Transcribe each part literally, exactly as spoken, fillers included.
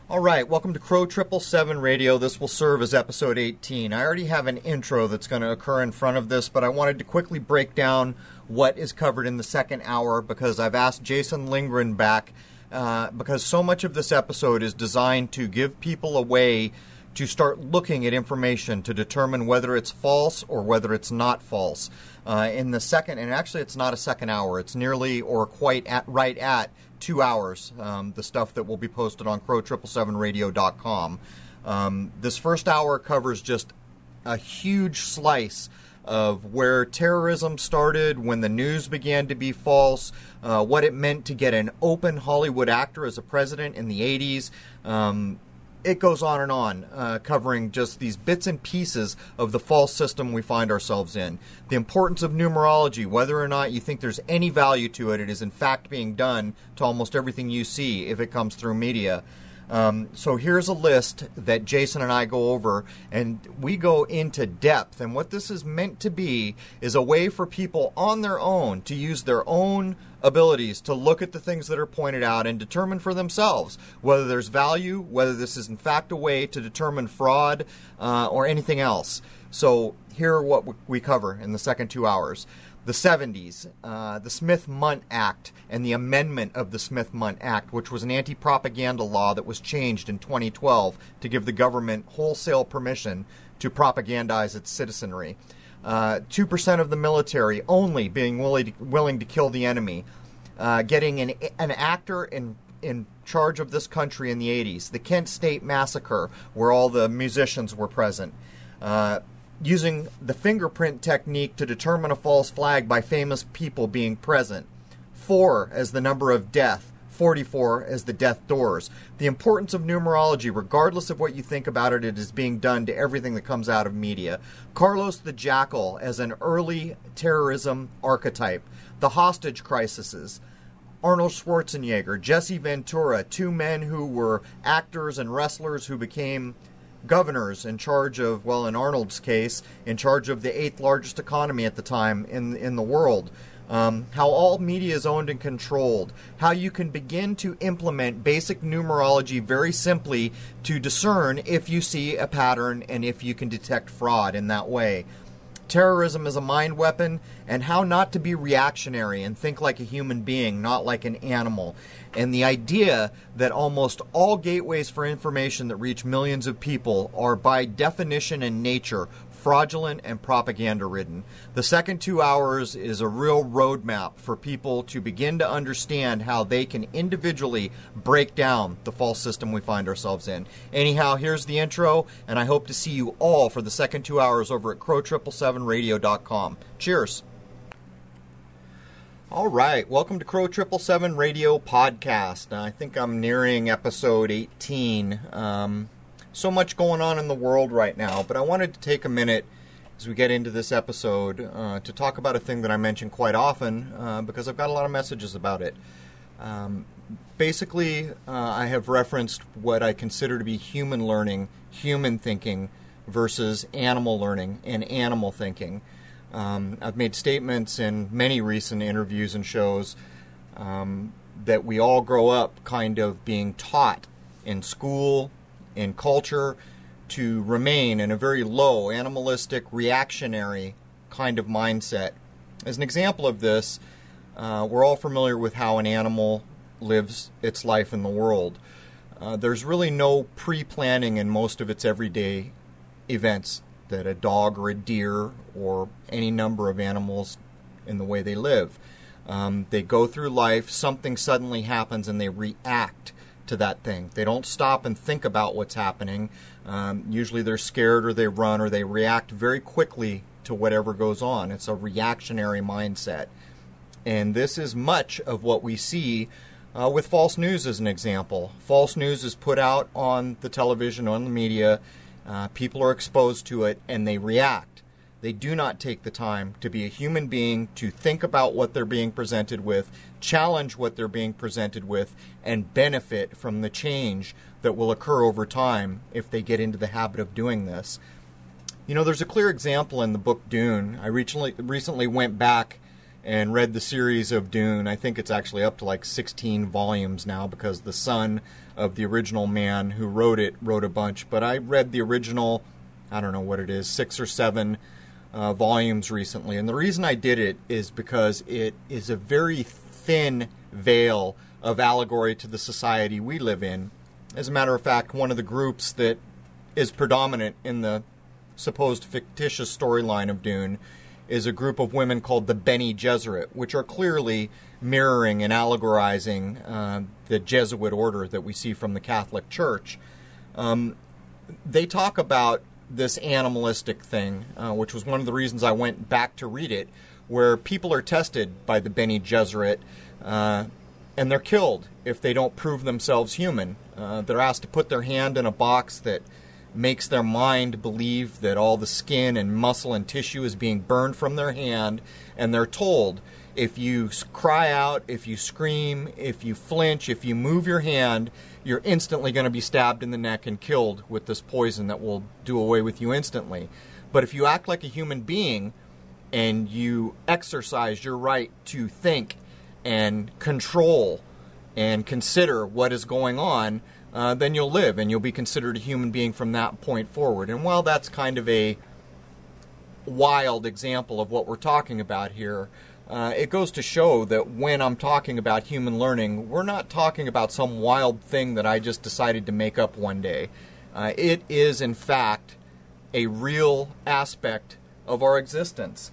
All right, welcome to Crow triple seven Radio. This will serve as episode eighteen. I already have an intro that's going to occur in front of this, but I wanted to quickly break down what is covered in the second hour because I've asked Jason Lindgren back uh, because so much of this episode is designed to give people a way to start looking at information to determine whether it's false or whether it's not false. Uh, in the second, and actually it's not a second hour, it's nearly or quite at, right at two hours, um, the stuff that will be posted on crow triple seven radio dot com. Um, this first hour covers just a huge slice of where terrorism started, when the news began to be false, uh, what it meant to get an open Hollywood actor as a president in the eighties. Um, it goes on and on, uh, covering just these bits and pieces of the false system we find ourselves in. The importance of numerology, whether or not you think there's any value to it, it is in fact being done to almost everything you see if it comes through media. Um, so here's a list that Jason and I go over, and we go into depth. And what this is meant to be is a way for people on their own to use their own abilities to look at the things that are pointed out and determine for themselves whether there's value, whether this is in fact a way to determine fraud uh, or anything else. So here are what we cover in the second two hours. The seventies, uh, the Smith-Mundt Act and the amendment of the Smith-Mundt Act, which was an anti-propaganda law that was changed in twenty twelve to give the government wholesale permission to propagandize its citizenry. Uh, two percent of the military only being willing to, willing to kill the enemy. Uh, getting an, an actor in, in charge of this country in the eighties. The Kent State Massacre, where all the musicians were present. Uh, using the fingerprint technique to determine a false flag by famous people being present. Four as the number of death. forty-four as the death doors. The importance of numerology, regardless of what you think about it, it is being done to everything that comes out of media. Carlos the Jackal as an early terrorism archetype. The hostage crises. Arnold Schwarzenegger, Jesse Ventura, two men who were actors and wrestlers who became governors in charge of, well, in Arnold's case, in charge of the eighth largest economy at the time in in the world. Um, how all media is owned and controlled. How you can begin to implement basic numerology very simply to discern if you see a pattern and if you can detect fraud in that way. Terrorism as a mind weapon, and how not to be reactionary and think like a human being, not like an animal. And the idea that almost all gateways for information that reach millions of people are by definition and nature fraudulent and propaganda-ridden. The second two hours is a real roadmap for people to begin to understand how they can individually break down the false system we find ourselves in. Anyhow, here's the intro, and I hope to see you all for the second two hours over at crow triple seven radio dot com. Cheers. All right, welcome to Crow triple seven Radio Podcast. I think I'm nearing episode eighteen. Um... So much going on in the world right now, but I wanted to take a minute as we get into this episode uh, to talk about a thing that I mention quite often uh, because I've got a lot of messages about it. Um, basically, uh, I have referenced what I consider to be human learning, human thinking, versus animal learning and animal thinking. Um, I've made statements in many recent interviews and shows um, that we all grow up kind of being taught in school, in culture, to remain in a very low, animalistic, reactionary kind of mindset. As an example of this, uh, we're all familiar with how an animal lives its life in the world. Uh, there's really no pre-planning in most of its everyday events that a dog or a deer or any number of animals in the way they live. Um, they go through life, something suddenly happens, and they react to that thing. They don't stop and think about what's happening. Um, usually they're scared or they run or they react very quickly to whatever goes on. It's a reactionary mindset. And this is much of what we see uh, with false news as an example. False news is put out on the television, on the media. Uh, people are exposed to it and they react. They do not take the time to be a human being, to think about what they're being presented with, challenge what they're being presented with, and benefit from the change that will occur over time if they get into the habit of doing this. You know, there's a clear example in the book Dune. I recently, recently went back and read the series of Dune. I think it's actually up to like sixteen volumes now because the son of the original man who wrote it wrote a bunch. But I read the original, I don't know what it is, six or seven uh, volumes recently. And the reason I did it is because it is a very thin veil of allegory to the society we live in. As a matter of fact, one of the groups that is predominant in the supposed fictitious storyline of Dune is a group of women called the Bene Gesserit, which are clearly mirroring and allegorizing uh, the Jesuit order that we see from the Catholic Church. Um, they talk about this animalistic thing, uh, which was one of the reasons I went back to read it, where people are tested by the Bene Gesserit, uh, and they're killed if they don't prove themselves human. Uh, they're asked to put their hand in a box that makes their mind believe that all the skin and muscle and tissue is being burned from their hand, and they're told, if you cry out, if you scream, if you flinch, if you move your hand, you're instantly going to be stabbed in the neck and killed with this poison that will do away with you instantly. But if you act like a human being and you exercise your right to think and control and consider what is going on, uh, then you'll live and you'll be considered a human being from that point forward. And while that's kind of a wild example of what we're talking about here, uh, it goes to show that when I'm talking about human learning, we're not talking about some wild thing that I just decided to make up one day. Uh, it is, in fact, a real aspect of our existence.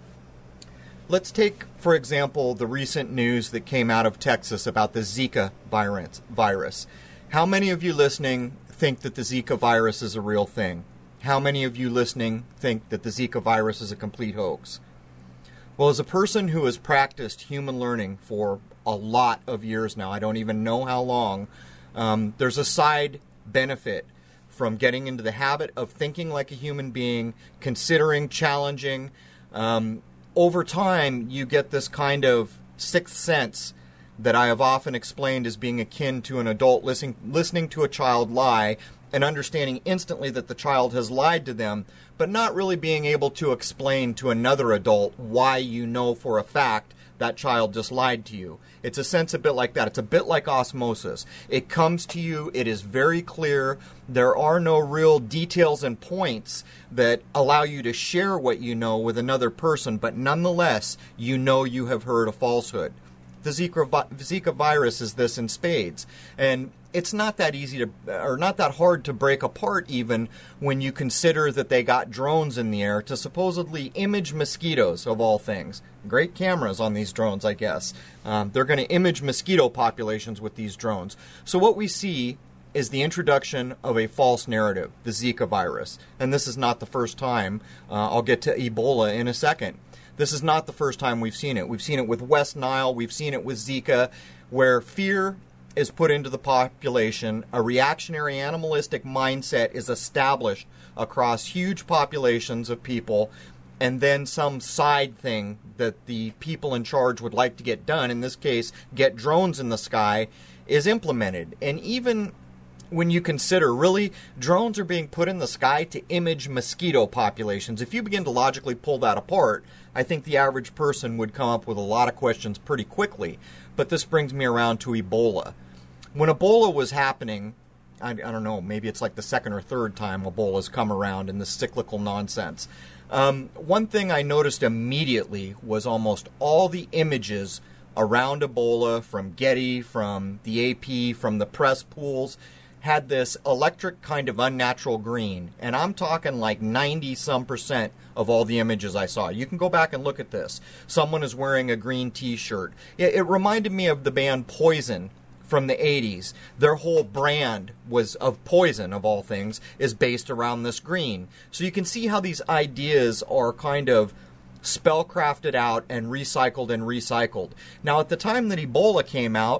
Let's take, for example, the recent news that came out of Texas about the Zika virus. virus. How many of you listening think that the Zika virus is a real thing? How many of you listening think that the Zika virus is a complete hoax? Well, as a person who has practiced human learning for a lot of years now, I don't even know how long, um, there's a side benefit from getting into the habit of thinking like a human being, considering, challenging. Um, over time, you get this kind of sixth sense that I have often explained as being akin to an adult listening, listening to a child lie and understanding instantly that the child has lied to them, but not really being able to explain to another adult why you know for a fact that child just lied to you. It's a sense a bit like that. It's a bit like osmosis. It comes to you. It is very clear. There are no real details and points that allow you to share what you know with another person, but nonetheless, you know you have heard a falsehood. The Zika, Zika virus is this in spades. And it's not that easy to, or not that hard to break apart even when you consider that they got drones in the air to supposedly image mosquitoes, of all things. Great cameras on these drones, I guess. Um, they're going to image mosquito populations with these drones. So what we see is the introduction of a false narrative, the Zika virus. And this is not the first time. Uh, I'll get to Ebola in a second. This is not the first time we've seen it. We've seen it with West Nile. We've seen it with Zika, where fear is put into the population. A reactionary animalistic mindset is established across huge populations of people, and then some side thing that the people in charge would like to get done, in this case, get drones in the sky, is implemented. And even when you consider, really, drones are being put in the sky to image mosquito populations. If you begin to logically pull that apart, I think the average person would come up with a lot of questions pretty quickly. But this brings me around to Ebola. When Ebola was happening, I, I don't know, maybe it's like the second or third time Ebola's come around in this cyclical nonsense. Um, one thing I noticed immediately was almost all the images around Ebola, from Getty, from the A P, from the press pools, had this electric kind of unnatural green. And I'm talking like ninety some percent of all the images I saw. You can go back and look at this. Someone is wearing a green t-shirt. It, it reminded me of the band Poison from the eighties. Their whole brand was of Poison, of all things, is based around this green. So you can see how these ideas are kind of spellcrafted out and recycled and recycled. Now, at the time that Ebola came out,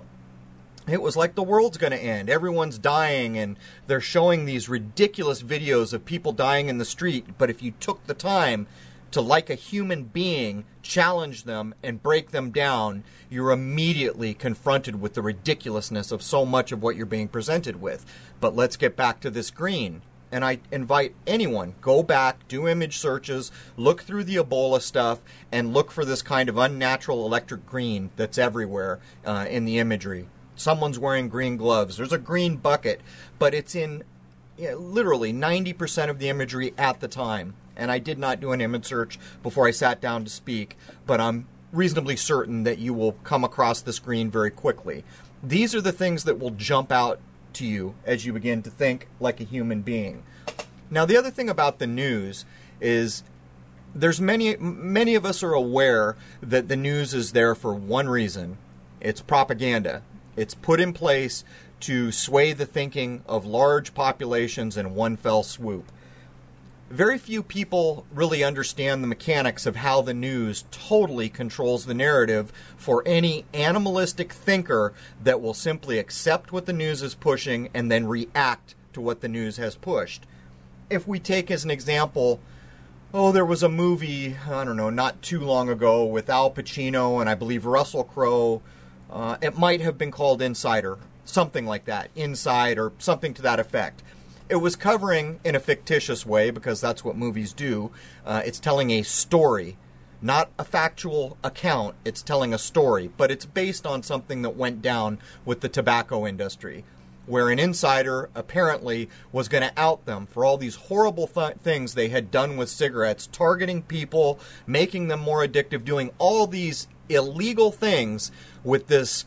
it was like the world's going to end. Everyone's dying, and they're showing these ridiculous videos of people dying in the street. But if you took the time to, like a human being, challenge them and break them down, you're immediately confronted with the ridiculousness of so much of what you're being presented with. But let's get back to this green. And I invite anyone, go back, do image searches, look through the Ebola stuff, and look for this kind of unnatural electric green that's everywhere uh, in the imagery. Someone's wearing green gloves. There's a green bucket, but it's in you know, literally ninety percent of the imagery at the time. And I did not do an image search before I sat down to speak, but I'm reasonably certain that you will come across this green very quickly. These are the things that will jump out to you as you begin to think like a human being. Now, the other thing about the news is there's many, many of us are aware that the news is there for one reason. It's propaganda. It's put in place to sway the thinking of large populations in one fell swoop. Very few people really understand the mechanics of how the news totally controls the narrative for any animalistic thinker that will simply accept what the news is pushing and then react to what the news has pushed. If we take as an example, oh, there was a movie, I don't know, not too long ago with Al Pacino and I believe Russell Crowe. Uh, it might have been called Insider, something like that, Inside or something to that effect. It was covering in a fictitious way, because that's what movies do. Uh, it's telling a story, not a factual account. It's telling a story, but it's based on something that went down with the tobacco industry, where an insider apparently was going to out them for all these horrible th- things they had done with cigarettes, targeting people, making them more addictive, doing all these illegal things with this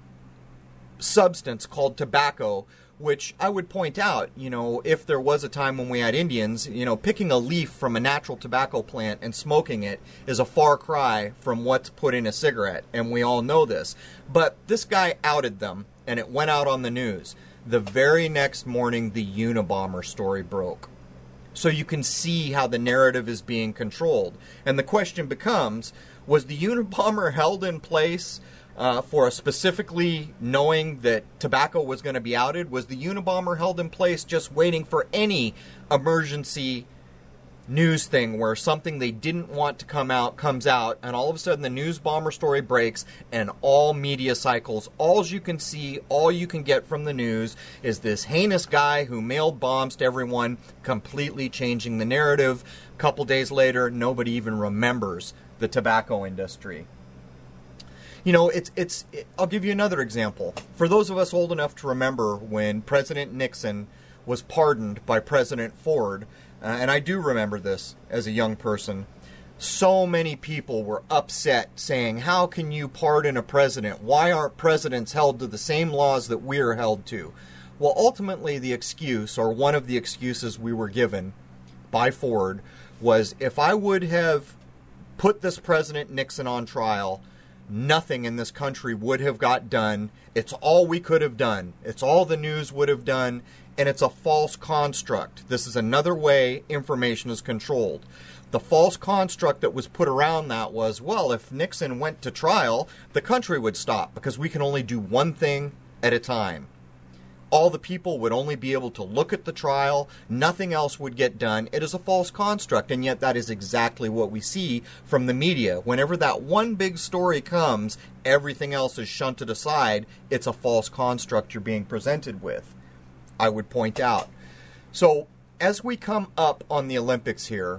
substance called tobacco, which I would point out, you know, if there was a time when we had Indians, you know, picking a leaf from a natural tobacco plant and smoking it is a far cry from what's put in a cigarette, and we all know this. But this guy outed them, and it went out on the news. The very next morning, the Unabomber story broke. So you can see how the narrative is being controlled. And the question becomes, was the Unabomber held in place Uh, for a specifically knowing that tobacco was going to be outed? Was the Unabomber held in place just waiting for any emergency news thing where something they didn't want to come out comes out, and all of a sudden the news bomber story breaks and all media cycles, all you can see, all you can get from the news is this heinous guy who mailed bombs to everyone, completely changing the narrative. A couple days later, nobody even remembers the tobacco industry. You know, it's, it's, it, I'll give you another example. For those of us old enough to remember when President Nixon was pardoned by President Ford, uh, and I do remember this as a young person, so many people were upset saying, how can you pardon a president? Why aren't presidents held to the same laws that we're held to? Well, ultimately the excuse, or one of the excuses we were given by Ford, was if I would have put this President Nixon on trial, nothing in this country would have got done. It's all we could have done. It's all the news would have done, and it's a false construct. This is another way information is controlled. The false construct that was put around that was, well, if Nixon went to trial, the country would stop because we can only do one thing at a time. All the people would only be able to look at the trial. Nothing else would get done. It is a false construct, and yet that is exactly what we see from the media. Whenever that one big story comes, everything else is shunted aside. It's a false construct you're being presented with, I would point out. So as we come up on the Olympics here,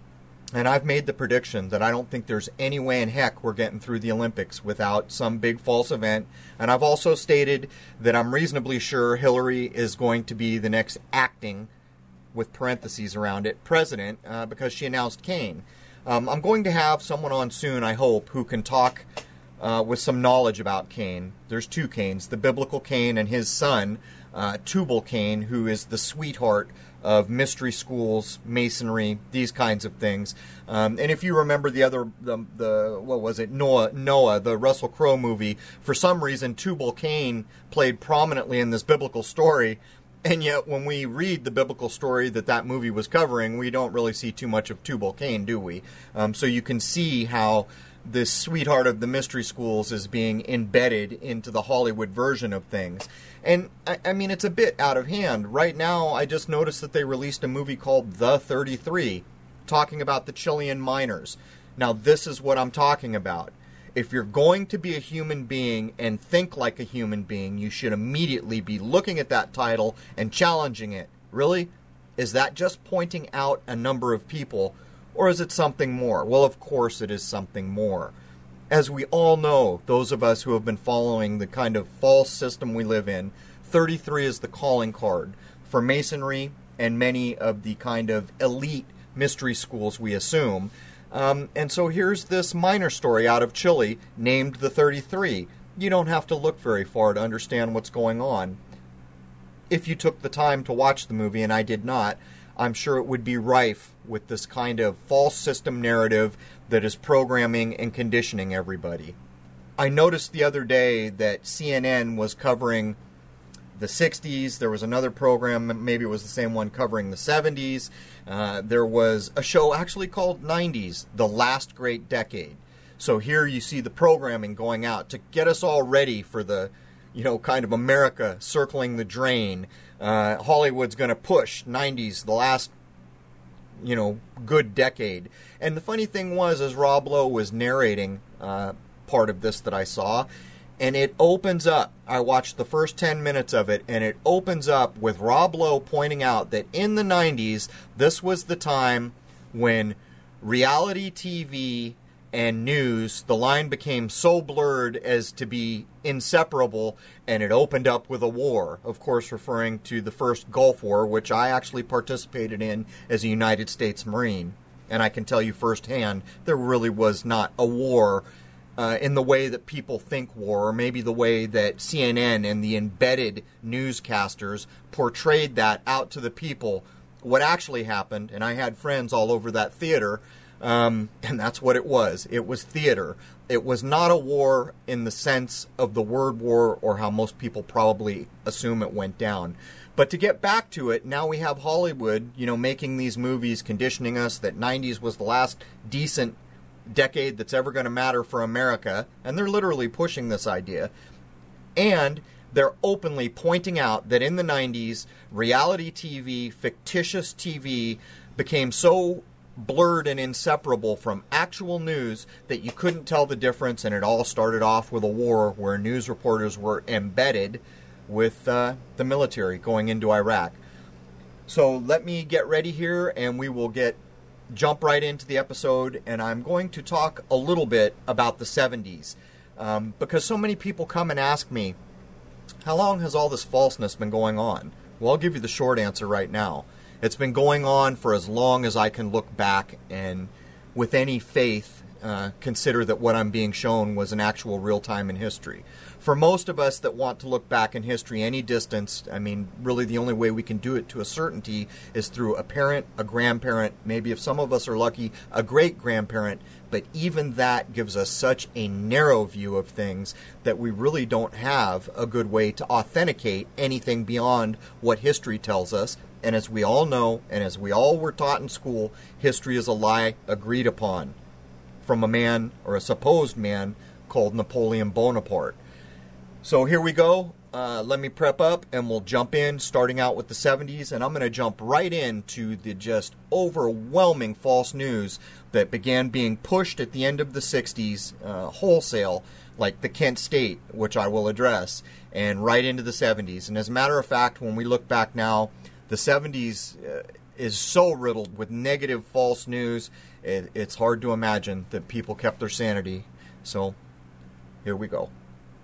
and I've made the prediction that I don't think there's any way in heck we're getting through the Olympics without some big false event. And I've also stated that I'm reasonably sure Hillary is going to be the next acting, with parentheses around it, president, uh, because she announced Cain. Um, I'm going to have someone on soon, I hope, who can talk uh, with some knowledge about Cain. There's two Cains, the biblical Cain and his son, uh, Tubal Cain, who is the sweetheart of mystery schools, masonry, these kinds of things. Um, and if you remember the other, the, the what was it, Noah, Noah, the Russell Crowe movie, for some reason Tubal Cain played prominently in this biblical story, and yet when we read the biblical story that that movie was covering, we don't really see too much of Tubal Cain, do we? Um, so you can see how this sweetheart of the mystery schools is being embedded into the Hollywood version of things. And, I, I mean, it's a bit out of hand. Right now, I just noticed that they released a movie called The thirty-three, talking about the Chilean miners. Now, this is what I'm talking about. If you're going to be a human being and think like a human being, you should immediately be looking at that title and challenging it. Really? Is that just pointing out a number of people, or is it something more? Well, of course it is something more. As we all know, those of us who have been following the kind of false system we live in, thirty-three is the calling card for Masonry and many of the kind of elite mystery schools we assume. Um, and so here's this minor story out of Chile named the thirty-three. You don't have to look very far to understand what's going on. If you took the time to watch the movie, and I did not, I'm sure it would be rife with this kind of false system narrative that is programming and conditioning everybody. I noticed the other day that C N N was covering the sixties. There was another program, maybe it was the same one, covering the seventies. Uh, there was a show actually called nineties, The Last Great Decade. So here you see the programming going out to get us all ready for the, you know, kind of America circling the drain. Uh, Hollywood's going to push nineties, the last, you know, good decade. And the funny thing was, as Rob Lowe was narrating uh, part of this that I saw, and it opens up, I watched the first ten minutes of it, and it opens up with Rob Lowe pointing out that in the nineties, this was the time when reality T V and news, the line became so blurred as to be inseparable, and it opened up with a war, of course referring to the first Gulf War, which I actually participated in as a United States Marine. And I can tell you firsthand, there really was not a war uh, in the way that people think war, or maybe the way that C N N and the embedded newscasters portrayed that out to the people. What actually happened, and I had friends all over that theater, Um, and that's what it was. It was theater. It was not a war in the sense of the word war or how most people probably assume it went down. But to get back to it, now we have Hollywood, you know, making these movies, conditioning us that nineties was the last decent decade that's ever going to matter for America. And they're literally pushing this idea. And they're openly pointing out that in the nineties, reality T V, fictitious T V became so blurred and inseparable from actual news that you couldn't tell the difference, and it all started off with a war where news reporters were embedded with uh, the military going into Iraq. So let me get ready here, and we will get jump right into the episode, and I'm going to talk a little bit about the seventies, um, because so many people come and ask me, how long has all this falseness been going on? Well, I'll give you the short answer right now. It's been going on for as long as I can look back and with any faith uh, consider that what I'm being shown was an actual real time in history. For most of us that want to look back in history any distance, I mean, really the only way we can do it to a certainty is through a parent, a grandparent, maybe if some of us are lucky, a great-grandparent, but even that gives us such a narrow view of things that we really don't have a good way to authenticate anything beyond what history tells us. And as we all know, and as we all were taught in school, history is a lie agreed upon from a man, or a supposed man, called Napoleon Bonaparte. So here we go. Uh, let me prep up, and we'll jump in, starting out with the seventies, and I'm going to jump right into the just overwhelming false news that began being pushed at the end of the sixties, uh, wholesale, like the Kent State, which I will address, and right into the seventies. And as a matter of fact, when we look back now, the seventies uh, is so riddled with negative false news, it, it's hard to imagine that people kept their sanity. So, here we go.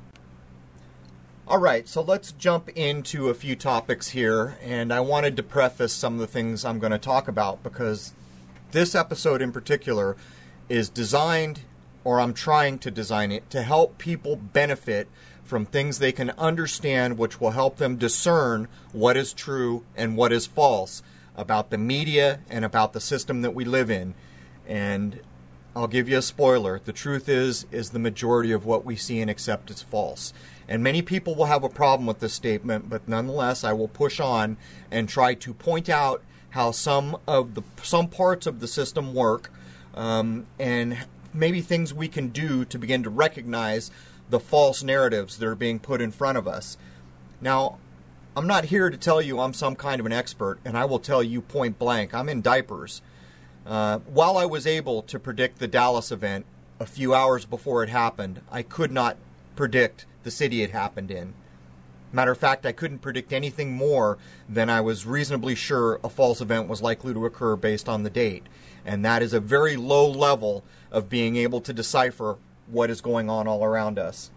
Alright, so let's jump into a few topics here, and I wanted to preface some of the things I'm going to talk about because this episode in particular is designed, or I'm trying to design it, to help people benefit from things they can understand, which will help them discern what is true and what is false about the media and about the system that we live in. And I'll give you a spoiler. The truth is, is the majority of what we see and accept is false. And many people will have a problem with this statement, but nonetheless, I will push on and try to point out how some of the some parts of the system work, um, and maybe things we can do to begin to recognize the false narratives that are being put in front of us. Now, I'm not here to tell you I'm some kind of an expert, and I will tell you point blank, I'm in diapers. Uh, while I was able to predict the Dallas event a few hours before it happened, I could not predict the city it happened in. Matter of fact, I couldn't predict anything more than I was reasonably sure a false event was likely to occur based on the date. And that is a very low level of being able to decipher what is going on all around us.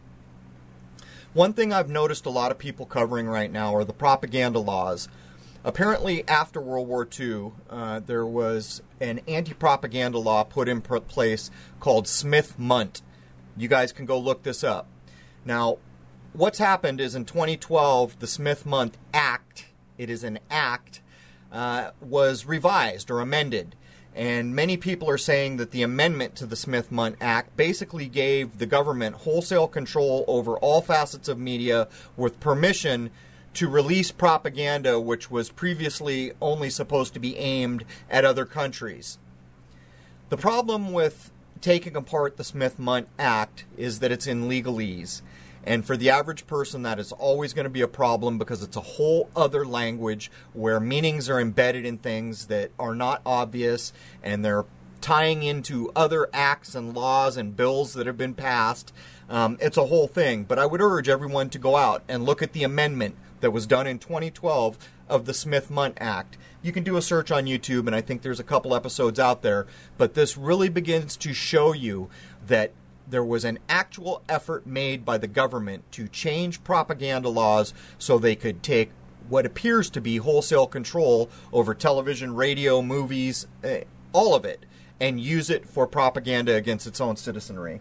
One thing I've noticed a lot of people covering right now are the propaganda laws. Apparently, after World War Two, uh, there was an anti-propaganda law put in place called Smith-Mundt. You guys can go look this up. Now, what's happened is in twenty twelve, the Smith-Mundt Act, it is an act, uh, was revised or amended. And many people are saying that the amendment to the Smith-Mundt Act basically gave the government wholesale control over all facets of media with permission to release propaganda which was previously only supposed to be aimed at other countries. The problem with taking apart the Smith-Mundt Act is that it's in legalese. And for the average person, that is always going to be a problem because it's a whole other language where meanings are embedded in things that are not obvious, and they're tying into other acts and laws and bills that have been passed. Um, it's a whole thing. But I would urge everyone to go out and look at the amendment that was done in twenty twelve of the Smith-Mundt Act. You can do a search on YouTube, and I think there's a couple episodes out there. But this really begins to show you that there was an actual effort made by the government to change propaganda laws so they could take what appears to be wholesale control over television, radio, movies, uh, all of it, and use it for propaganda against its own citizenry.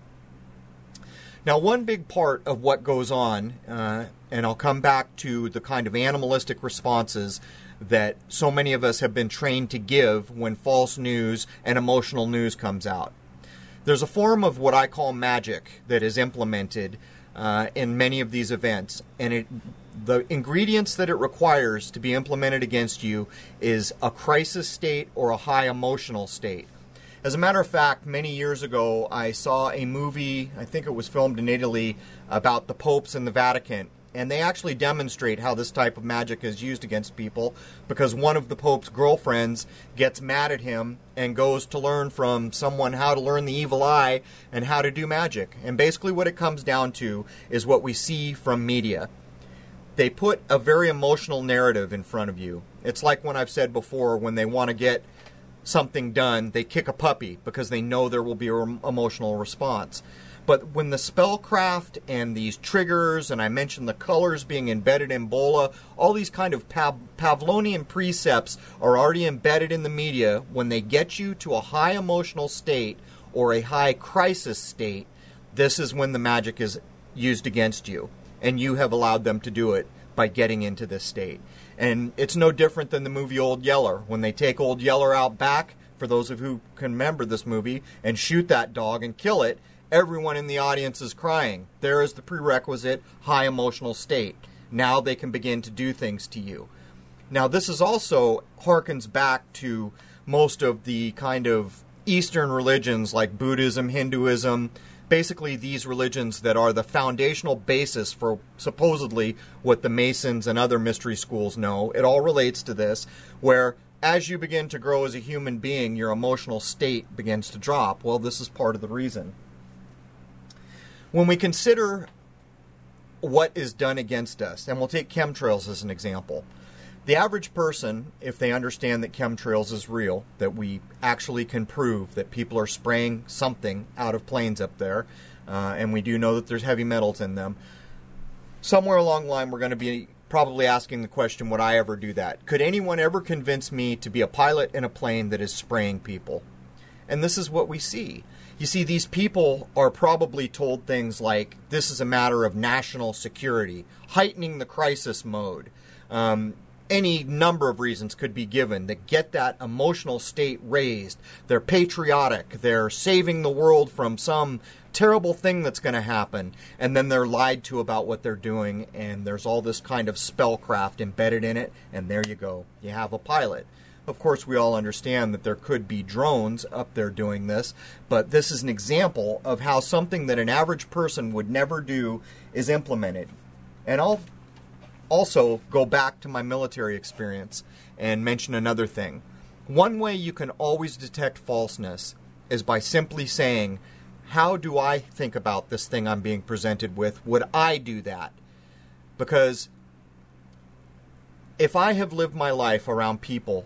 Now, one big part of what goes on, uh, and I'll come back to the kind of animalistic responses that so many of us have been trained to give when false news and emotional news comes out. There's a form of what I call magic that is implemented uh, in many of these events, and it, the ingredients that it requires to be implemented against you is a crisis state or a high emotional state. As a matter of fact, many years ago, I saw a movie, I think it was filmed in Italy, about the popes and the Vatican. And they actually demonstrate how this type of magic is used against people, because one of the Pope's girlfriends gets mad at him and goes to learn from someone how to learn the evil eye and how to do magic. And basically what it comes down to is what we see from media. They put a very emotional narrative in front of you. It's like when I've said before, when they want to get something done, they kick a puppy because they know there will be an emotional response. But when the spellcraft and these triggers, and I mentioned the colors being embedded in Bola, all these kind of Pav- Pavlovian precepts are already embedded in the media, when they get you to a high emotional state or a high crisis state, this is when the magic is used against you. And you have allowed them to do it by getting into this state. And it's no different than the movie Old Yeller. When they take Old Yeller out back, for those of you who can remember this movie, and shoot that dog and kill it, everyone in the audience is crying. There is the prerequisite high emotional state. Now they can begin to do things to you. Now, this is also harkens back to most of the kind of Eastern religions like Buddhism, Hinduism, basically these religions that are the foundational basis for supposedly what the Masons and other mystery schools know. It all relates to this, where as you begin to grow as a human being, your emotional state begins to drop. Well, this is part of the reason. When we consider what is done against us, and we'll take chemtrails as an example, the average person, if they understand that chemtrails is real, that we actually can prove that people are spraying something out of planes up there, uh, and we do know that there's heavy metals in them, somewhere along the line we're going to be probably asking the question, would I ever do that? Could anyone ever convince me to be a pilot in a plane that is spraying people? And this is what we see. You see, these people are probably told things like, this is a matter of national security, heightening the crisis mode. Um, any number of reasons could be given that get that emotional state raised. They're patriotic. They're saving the world from some terrible thing that's going to happen. And then they're lied to about what they're doing. And there's all this kind of spellcraft embedded in it. And there you go. You have a pilot. Of course, we all understand that there could be drones up there doing this, but this is an example of how something that an average person would never do is implemented. And I'll also go back to my military experience and mention another thing. One way you can always detect falseness is by simply saying, how do I think about this thing I'm being presented with? Would I do that? Because if I have lived my life around people,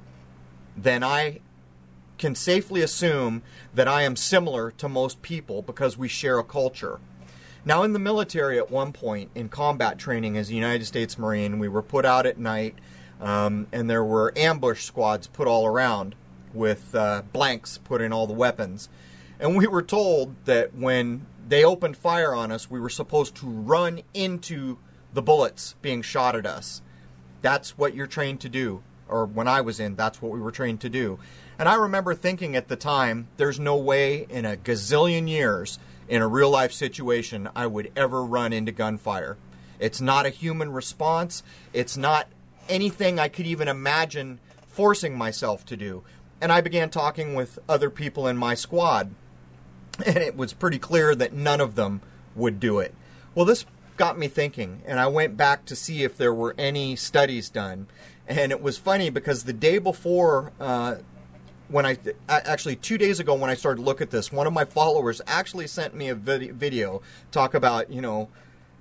then I can safely assume that I am similar to most people because we share a culture. Now, in the military at one point, in combat training as a United States Marine, we were put out at night, um, and there were ambush squads put all around with uh, blanks put in all the weapons. And we were told that when they opened fire on us, we were supposed to run into the bullets being shot at us. That's what you're trained to do. Or when I was in, that's what we were trained to do. And I remember thinking at the time, there's no way in a gazillion years in a real-life situation I would ever run into gunfire. It's not a human response. It's not anything I could even imagine forcing myself to do. And I began talking with other people in my squad, and it was pretty clear that none of them would do it. Well, this got me thinking, and I went back to see if there were any studies done. And it was funny because the day before, uh, when I, actually two days ago when I started to look at this, one of my followers actually sent me a vid- video, talk about, you know,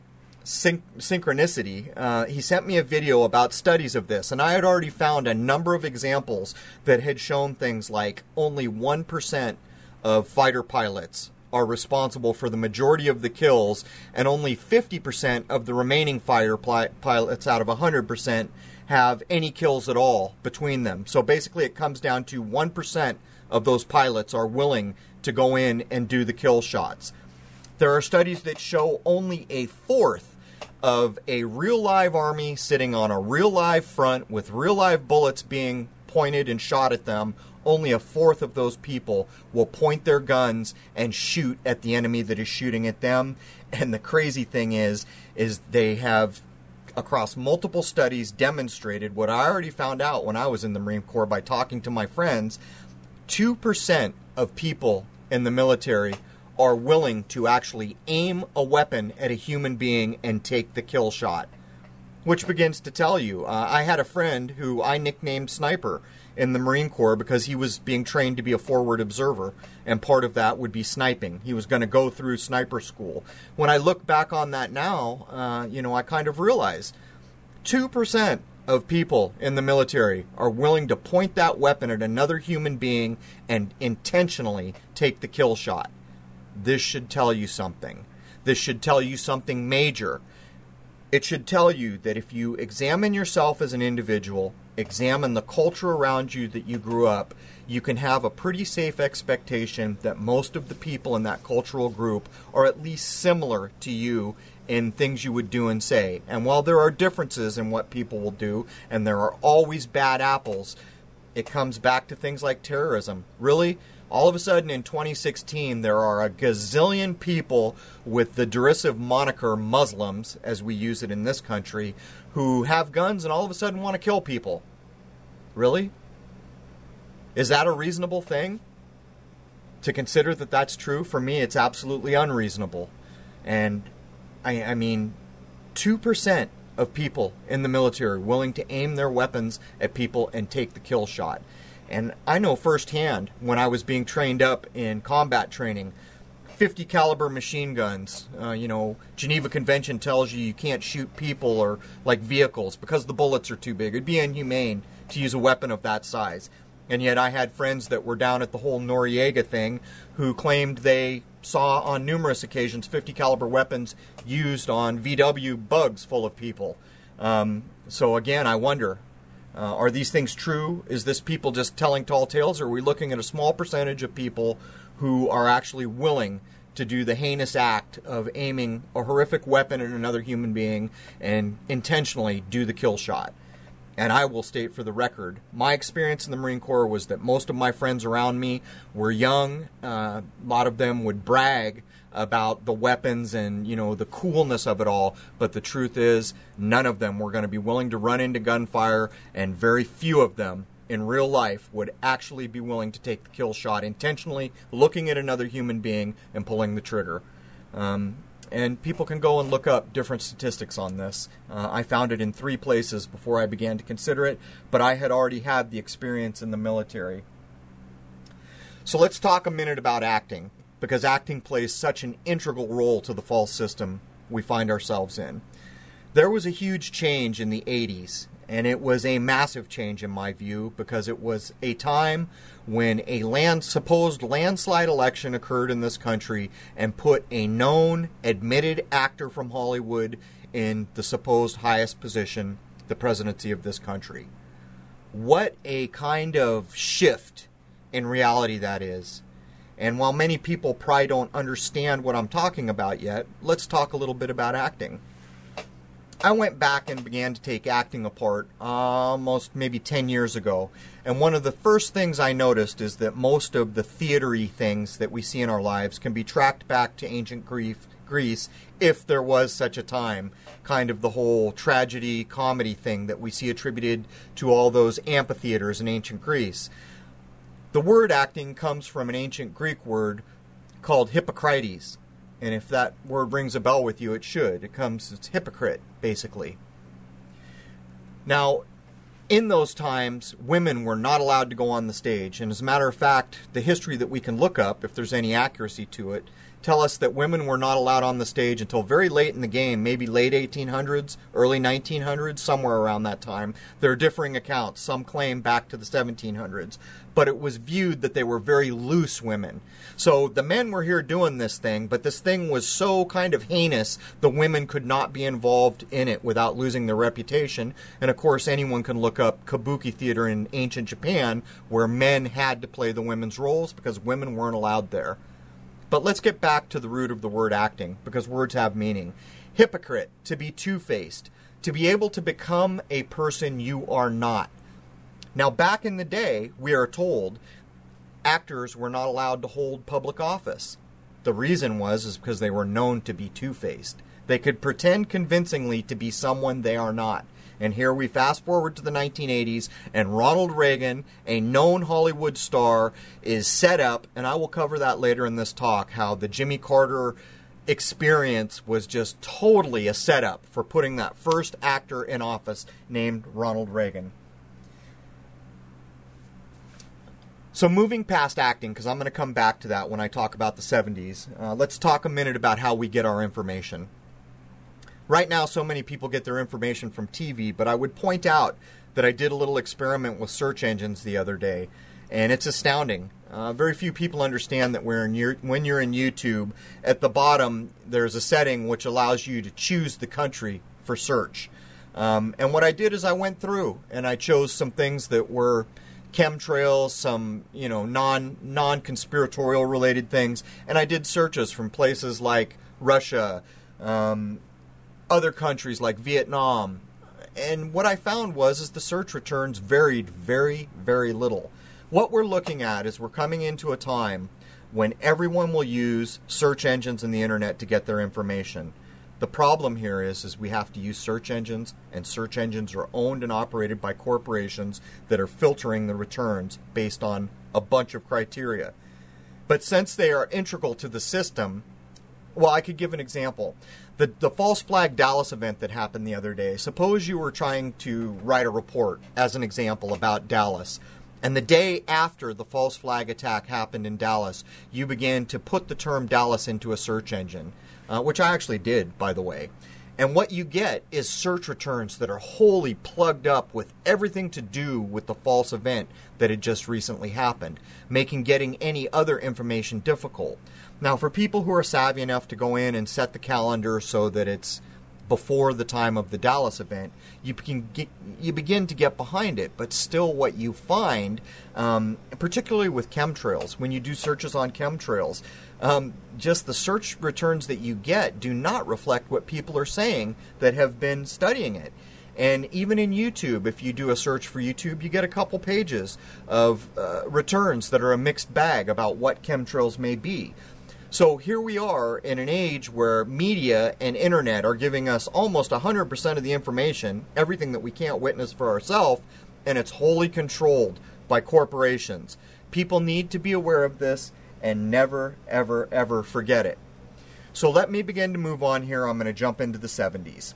syn- synchronicity. Uh, he sent me a video about studies of this, and I had already found a number of examples that had shown things like only one percent of fighter pilots are responsible for the majority of the kills, and only fifty percent of the remaining fighter pli- pilots out of one hundred percent have any kills at all between them. So basically it comes down to one percent of those pilots are willing to go in and do the kill shots. There are studies that show only a fourth of a real live army sitting on a real live front with real live bullets being pointed and shot at them. Only a fourth of those people will point their guns and shoot at the enemy that is shooting at them. And the crazy thing is, is they have, across multiple studies, demonstrated what I already found out when I was in the Marine Corps by talking to my friends. two percent of people in the military are willing to actually aim a weapon at a human being and take the kill shot. Which begins to tell you, uh, I had a friend who I nicknamed Sniper in the Marine Corps because he was being trained to be a forward observer, and part of that would be sniping. He was going to go through sniper school. When I look back on that now, uh, you know, I kind of realize two percent of people in the military are willing to point that weapon at another human being and intentionally take the kill shot. This should tell you something. This should tell you something major. It should tell you that if you examine yourself as an individual, examine the culture around you that you grew up, you can have a pretty safe expectation that most of the people in that cultural group are at least similar to you in things you would do and say. And while there are differences in what people will do, and there are always bad apples, it comes back to things like terrorism. Really? All of a sudden in twenty sixteen, there are a gazillion people with the derisive moniker Muslims, as we use it in this country, who have guns and all of a sudden want to kill people. Really? Is that a reasonable thing? To consider that that's true? For me, it's absolutely unreasonable. And, I, I mean, two percent of people in the military willing to aim their weapons at people and take the kill shot. And I know firsthand, when I was being trained up in combat training, fifty caliber machine guns, uh, you know, Geneva Convention tells you you can't shoot people or like vehicles because the bullets are too big. It'd be inhumane to use a weapon of that size. And yet I had friends that were down at the whole Noriega thing who claimed they saw on numerous occasions fifty caliber weapons used on V W bugs full of people. Um, so again, I wonder, Uh, are these things true? Is this people just telling tall tales? Or are we looking at a small percentage of people who are actually willing to do the heinous act of aiming a horrific weapon at another human being and intentionally do the kill shot? And I will state for the record, my experience in the Marine Corps was that most of my friends around me were young. Uh, a lot of them would brag about the weapons and, you know, the coolness of it all. But the truth is, none of them were going to be willing to run into gunfire, and very few of them in real life would actually be willing to take the kill shot intentionally, looking at another human being and pulling the trigger. Um, and people can go and look up different statistics on this. Uh, I found it in three places before I began to consider it, but I had already had the experience in the military. So let's talk a minute about acting, because acting plays such an integral role to the false system we find ourselves in. There was a huge change in the eighties And it was a massive change in my view, because it was a time when a land supposed landslide election occurred in this country and put a known, admitted actor from Hollywood in the supposed highest position, the presidency of this country. What a kind of shift in reality that is. And while many people probably don't understand what I'm talking about yet, let's talk a little bit about acting. I went back and began to take acting apart almost maybe ten years ago. And one of the first things I noticed is that most of the theater-y things that we see in our lives can be tracked back to ancient Greece, if there was such a time. Kind of the whole tragedy, comedy thing that we see attributed to all those amphitheaters in ancient Greece. The word acting comes from an ancient Greek word called Hippocrates. And if that word rings a bell with you, it should. It comes, it's hypocrite, basically. Now, in those times, women were not allowed to go on the stage. And as a matter of fact, the history that we can look up, if there's any accuracy to it, tell us that women were not allowed on the stage until very late in the game, maybe late eighteen hundreds, early nineteen hundreds, somewhere around that time. There are differing accounts. Some claim back to the seventeen hundreds. But it was viewed that they were very loose women. So the men were here doing this thing, but this thing was so kind of heinous, the women could not be involved in it without losing their reputation. And of course, anyone can look up kabuki theater in ancient Japan, where men had to play the women's roles because women weren't allowed there. But let's get back to the root of the word acting, because words have meaning. Hypocrite, to be two-faced, to be able to become a person you are not. Now, back in the day, we are told actors were not allowed to hold public office. The reason was is because they were known to be two-faced. They could pretend convincingly to be someone they are not. And here we fast forward to the nineteen eighties, and Ronald Reagan, a known Hollywood star, is set up, and I will cover that later in this talk, how the Jimmy Carter experience was just totally a setup for putting that first actor in office named Ronald Reagan. So moving past acting, because I'm going to come back to that when I talk about the seventies, uh, let's talk a minute about how we get our information. Right now, so many people get their information from T V, but I would point out that I did a little experiment with search engines the other day, and it's astounding. Uh, very few people understand that we're in your, when you're in YouTube, at the bottom there's a setting which allows you to choose the country for search. Um, and what I did is I went through and I chose some things that were chemtrails, some, you know, non, non-conspiratorial related things, and I did searches from places like Russia, um, other countries like Vietnam. And what I found was is the search returns varied very, very little. What we're looking at is we're coming into a time when everyone will use search engines and the internet to get their information. The problem here is, is we have to use search engines, and search engines are owned and operated by corporations that are filtering the returns based on a bunch of criteria. But since they are integral to the system, well, I could give an example. The, the false flag Dallas event that happened the other day, suppose you were trying to write a report, as an example, about Dallas, and the day after the false flag attack happened in Dallas, you began to put the term Dallas into a search engine. Uh, which I actually did, by the way. And what you get is search returns that are wholly plugged up with everything to do with the false event that had just recently happened, making getting any other information difficult. Now, for people who are savvy enough to go in and set the calendar so that it's before the time of the Dallas event, you can get, you begin to get behind it. But still, what you find, um, particularly with chemtrails, when you do searches on chemtrails, um, just the search returns that you get do not reflect what people are saying that have been studying it. And even in YouTube, if you do a search for YouTube, you get a couple pages of uh, returns that are a mixed bag about what chemtrails may be. So here we are in an age where media and internet are giving us almost one hundred percent of the information, everything that we can't witness for ourselves, and it's wholly controlled by corporations. People need to be aware of this and never, ever, ever forget it. So let me begin to move on here. I'm going to jump into the seventies.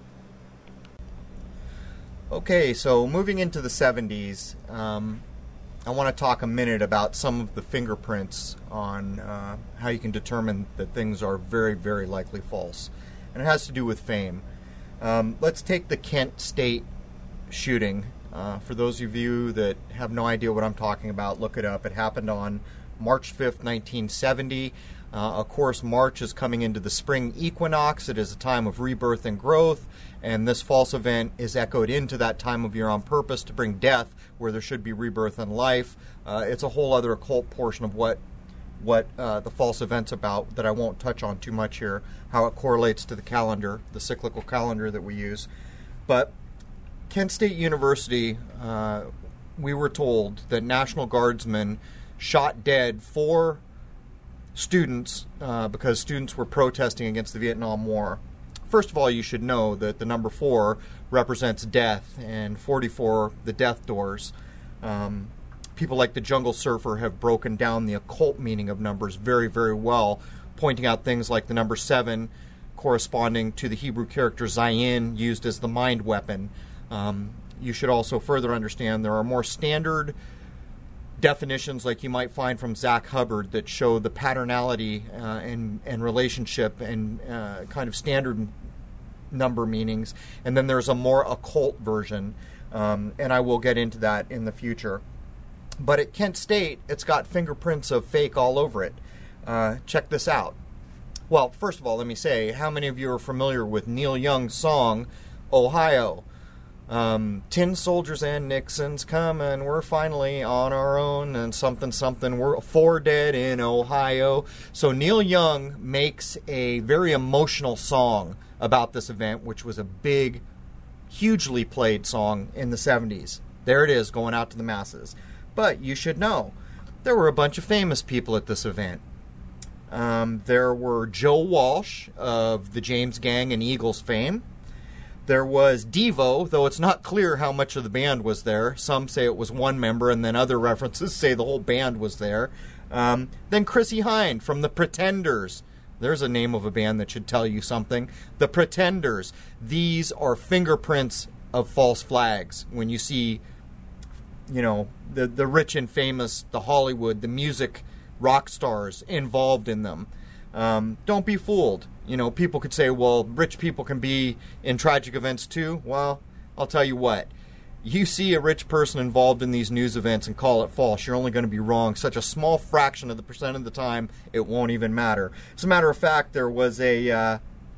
Okay, so moving into the seventies, um, I want to talk a minute about some of the fingerprints on uh, how you can determine that things are very, very likely false. And it has to do with fame. Um, let's take the Kent State shooting. Uh, for those of you that have no idea what I'm talking about, look it up. It happened on March fifth, nineteen seventy. Uh, of course, March is coming into the spring equinox. It is a time of rebirth and growth, and this false event is echoed into that time of year on purpose to bring death where there should be rebirth and life. Uh, it's a whole other occult portion of what what uh, the false event's about that I won't touch on too much here, how it correlates to the calendar, the cyclical calendar that we use. But Kent State University, uh, we were told that National Guardsmen shot dead four students uh, because students were protesting against the Vietnam War. First of all, you should know that the number four represents death, and forty-four, the death doors. Um, people like the Jungle Surfer have broken down the occult meaning of numbers very, very well, pointing out things like the number seven corresponding to the Hebrew character Zayin, used as the mind weapon. Um, you should also further understand there are more standard definitions like you might find from Zach Hubbard that show the patternality uh, and, and relationship and uh, kind of standard number meanings. And then there's a more occult version, um, and I will get into that in the future. But at Kent State, it's got fingerprints of fake all over it. Uh, check this out. Well, first of all, let me say, how many of you are familiar with Neil Young's song, Ohio? Um, Tin soldiers and Nixons coming, we're finally on our own, and something, something, we're four dead in Ohio. So Neil Young makes a very emotional song about this event, which was a big, hugely played song in the seventies. There it is, going out to the masses. But you should know, there were a bunch of famous people at this event. Um, there were Joe Walsh of the James Gang and Eagles fame. There was Devo, though it's not clear how much of the band was there. Some say it was one member, and then other references say the whole band was there. Um, then Chrissie Hynde from The Pretenders. There's a name of a band that should tell you something. The Pretenders. These are fingerprints of false flags. When you see, you know, the, the rich and famous, the Hollywood, the music rock stars involved in them. Um, don't be fooled. You know, people could say, well, rich people can be in tragic events too. Well, I'll tell you what. You see a rich person involved in these news events and call it false, you're only going to be wrong. Such a small fraction of the percent of the time, it won't even matter. As a matter of fact, there was a, uh,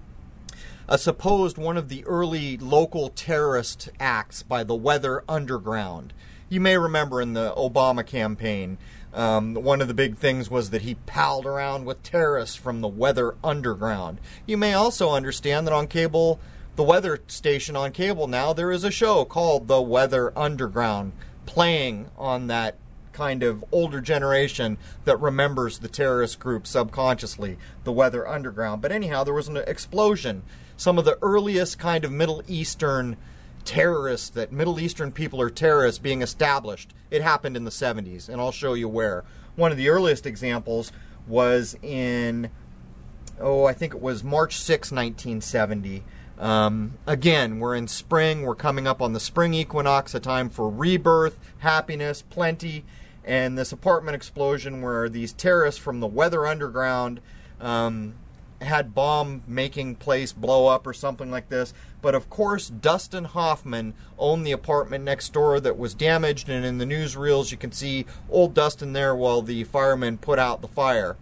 a supposed one of the early local terrorist acts by the Weather Underground. You may remember in the Obama campaign, Um, one of the big things was that he palled around with terrorists from the Weather Underground. You may also understand that on cable, the weather station on cable now, there is a show called The Weather Underground, playing on that kind of older generation that remembers the terrorist group subconsciously, the Weather Underground. But anyhow, there was an explosion. Some of the earliest kind of Middle Eastern terrorists, that Middle Eastern people are terrorists being established. It happened in the seventies, and I'll show you where. One of the earliest examples was in, oh, I think it was March sixth, nineteen seventy. Um, again, we're in spring. We're coming up on the spring equinox, a time for rebirth, happiness, plenty, and this apartment explosion where these terrorists from the Weather Underground um, had bomb-making place blow up or something like this. But of course, Dustin Hoffman owned the apartment next door that was damaged, and in the newsreels you can see old Dustin there while the firemen put out the fire.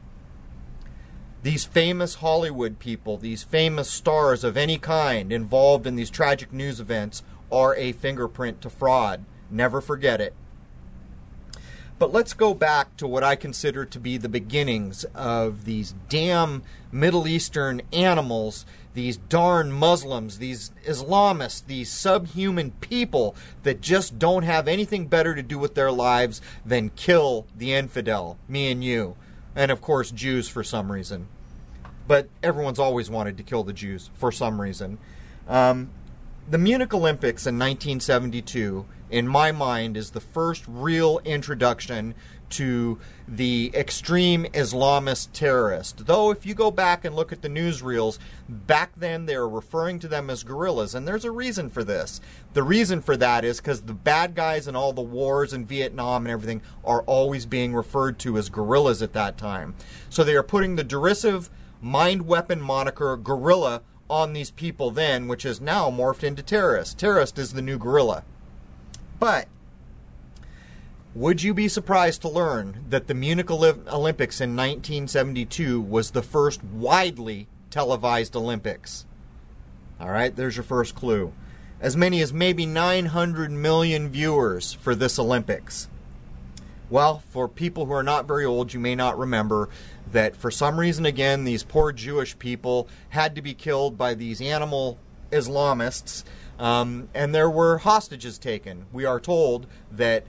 These famous Hollywood people, these famous stars of any kind involved in these tragic news events are a fingerprint to fraud. Never forget it. But let's go back to what I consider to be the beginnings of these damn Middle Eastern animals, these darn Muslims, these Islamists, these subhuman people that just don't have anything better to do with their lives than kill the infidel, me and you. And of course, Jews for some reason. But everyone's always wanted to kill the Jews for some reason. Um, the Munich Olympics in nineteen seventy-two, in my mind, is the first real introduction to the extreme Islamist terrorist. Though if you go back and look at the newsreels, back then they were referring to them as guerrillas, and there's a reason for this. The reason for that is because the bad guys in all the wars in Vietnam and everything are always being referred to as guerrillas at that time. So they are putting the derisive mind weapon moniker guerrilla on these people then, which has now morphed into terrorist. Terrorist is the new gorilla. But would you be surprised to learn that the Munich Olympics in nineteen seventy-two was the first widely televised Olympics? All right, there's your first clue. As many as maybe nine hundred million viewers for this Olympics. Well, for people who are not very old, you may not remember that for some reason, again, these poor Jewish people had to be killed by these animal Islamists, um, and there were hostages taken. We are told that,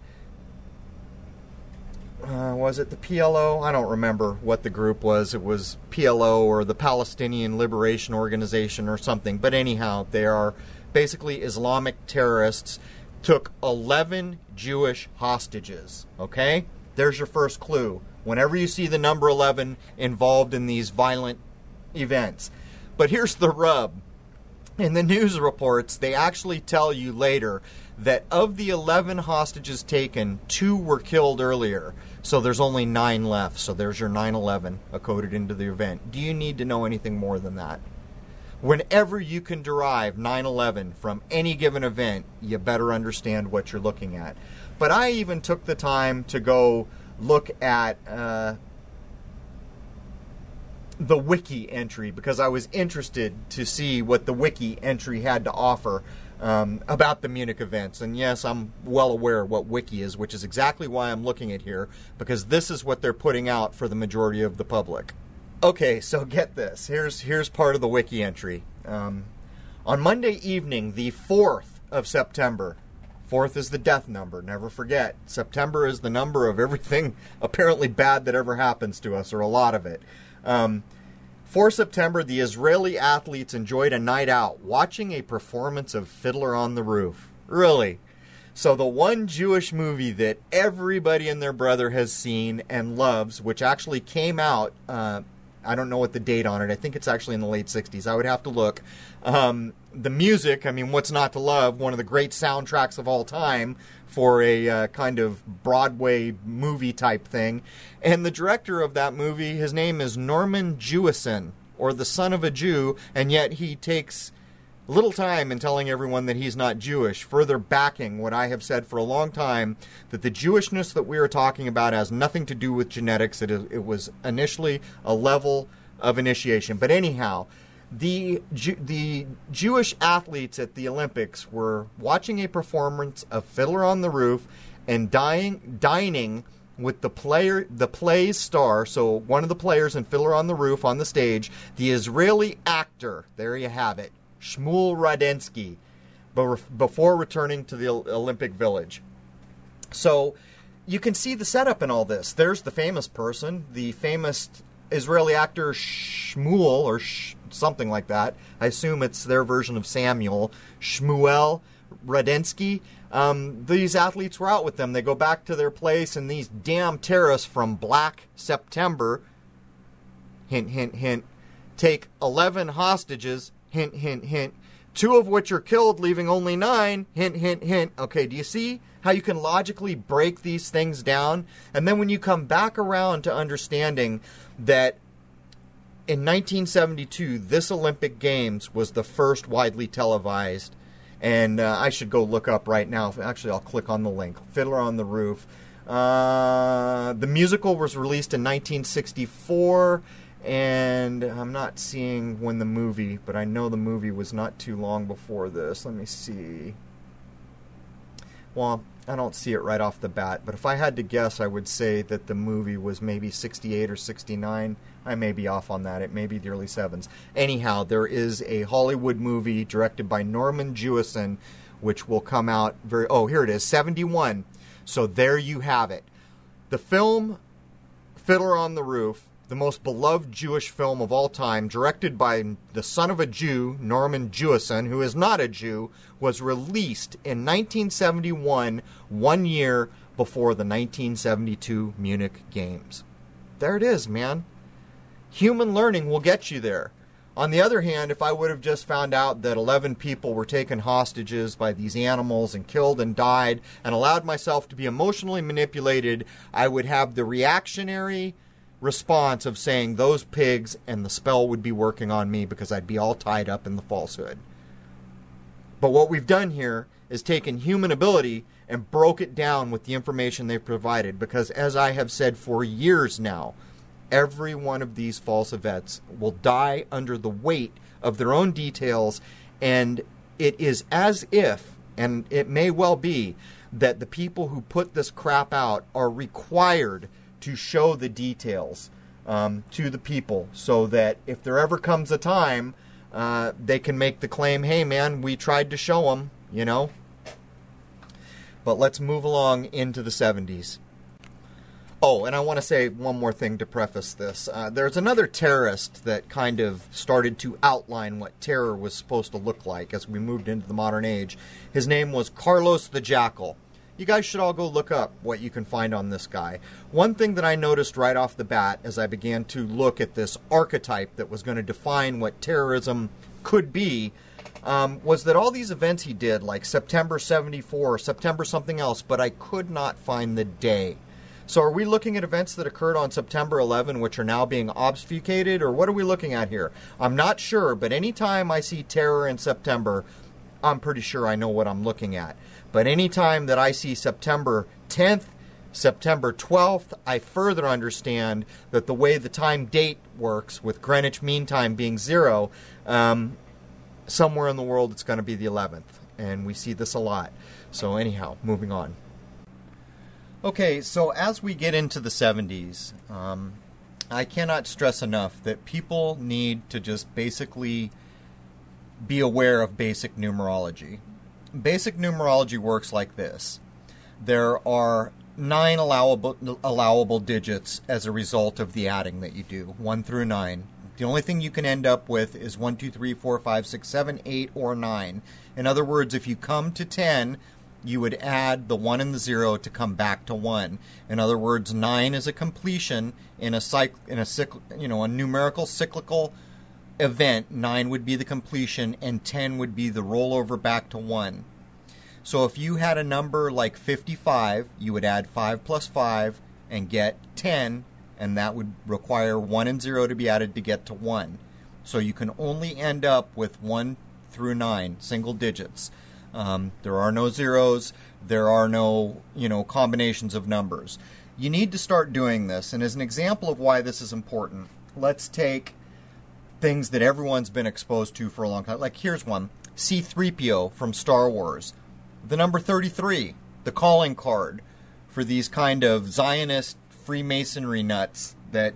uh, was it the P L O? I don't remember what the group was. It was P L O or the Palestinian Liberation Organization or something. But anyhow, they are basically Islamic terrorists, took eleven Jewish hostages, okay? There's your first clue. Whenever you see the number eleven involved in these violent events. But here's the rub. In the news reports, they actually tell you later that of the eleven hostages taken, two were killed earlier. So there's only nine left. So there's your nine eleven coded into the event. Do you need to know anything more than that? Whenever you can derive nine eleven from any given event, you better understand what you're looking at. But I even took the time to go look at uh, the wiki entry because I was interested to see what the wiki entry had to offer um, about the Munich events. And yes, I'm well aware what wiki is, which is exactly why I'm looking at here, because this is what they're putting out for the majority of the public. Okay, so get this. Here's here's part of the wiki entry. Um, on Monday evening, the fourth of September, fourth is the death number, never forget. September is the number of everything apparently bad that ever happens to us, or a lot of it. Um, fourth of September, the Israeli athletes enjoyed a night out, watching a performance of Fiddler on the Roof. Really? So the one Jewish movie that everybody and their brother has seen and loves, which actually came out... Uh, I don't know what the date on it. I think it's actually in the late sixties. I would have to look. Um, the music, I mean, what's not to love? One of the great soundtracks of all time for a uh, kind of Broadway movie type thing. And the director of that movie, his name is Norman Jewison, or the son of a Jew, and yet he takes little time in telling everyone that he's not Jewish, further backing what I have said for a long time, that the Jewishness that we are talking about has nothing to do with genetics. It, is, it was initially a level of initiation. But anyhow, the, the Jewish athletes at the Olympics were watching a performance of Fiddler on the Roof and dying, dining with the player, the play's star, so one of the players in Fiddler on the Roof on the stage, the Israeli actor, there you have it, Shmuel Radensky, before returning to the Olympic Village. So you can see the setup in all this. There's the famous person, the famous Israeli actor Shmuel, or sh- something like that. I assume it's their version of Samuel. Shmuel Radensky. Um, these athletes were out with them. They go back to their place, and these damn terrorists from Black September, hint, hint, hint, take eleven hostages, hint, hint, hint, two of which are killed, leaving only nine, hint, hint, hint. Okay, do you see how you can logically break these things down? And then when you come back around to understanding that in nineteen seventy-two, this Olympic Games was the first widely televised, and uh, I should go look up right now. Actually, I'll click on the link. Fiddler on the Roof. Uh, the musical was released in nineteen sixty-four, and I'm not seeing when the movie, but I know the movie was not too long before this. Let me see. Well, I don't see it right off the bat, but if I had to guess, I would say that the movie was maybe sixty-eight or sixty-nine. I may be off on that. It may be the early sevens. Anyhow, there is a Hollywood movie directed by Norman Jewison, which will come out very... Oh, here it is, seventy-one. So there you have it. The film Fiddler on the Roof, the most beloved Jewish film of all time, directed by the son of a Jew, Norman Jewison, who is not a Jew, was released in nineteen seventy-one, one year before the nineteen seventy-two Munich Games. There it is, man. Human learning will get you there. On the other hand, if I would have just found out that eleven people were taken hostages by these animals and killed and died, and allowed myself to be emotionally manipulated, I would have the reactionary response of saying those pigs, and the spell would be working on me because I'd be all tied up in the falsehood. But what we've done here is taken human ability and broke it down with the information they've provided, because as I have said for years now, every one of these false events will die under the weight of their own details, and it is as if, and it may well be, that the people who put this crap out are required to show the details um, to the people, so that if there ever comes a time, uh, they can make the claim, hey man, we tried to show them, you know. But let's move along into the seventies. Oh, and I want to say one more thing to preface this. Uh, there's another terrorist that kind of started to outline what terror was supposed to look like as we moved into the modern age. His name was Carlos the Jackal. You guys should all go look up what you can find on this guy. One thing that I noticed right off the bat as I began to look at this archetype that was going to define what terrorism could be, Um, was that all these events he did, like September seventy-four, September something else, but I could not find the day. So are we looking at events that occurred on September eleventh, which are now being obfuscated, or what are we looking at here? I'm not sure, but anytime I see terror in September, I'm pretty sure I know what I'm looking at. But anytime that I see September tenth, September twelfth, I further understand that the way the time date works, with Greenwich Mean Time being zero, um... somewhere in the world it's going to be the eleventh, and we see this a lot. So anyhow, moving on. Okay, so as we get into the seventies, um, I cannot stress enough that people need to just basically be aware of basic numerology. Basic numerology works like this. There are nine allowable, allowable digits as a result of the adding that you do, one through nine. The only thing you can end up with is one, two, three, four, five, six, seven, eight, or nine. In other words, if you come to ten, you would add the one and the zero to come back to one. In other words, nine is a completion in a cycle, in a cycl, you know, a numerical cyclical event. nine would be the completion, and ten would be the rollover back to one. So if you had a number like fifty-five, you would add five plus five and get ten. And that would require one and zero to be added to get to one. So you can only end up with one through nine, single digits. Um, there are no zeros. There are no, you know, combinations of numbers. You need to start doing this. And as an example of why this is important, let's take things that everyone's been exposed to for a long time. Like here's one, C three P O from Star Wars. The number thirty-three, the calling card for these kind of Zionist Freemasonry nuts that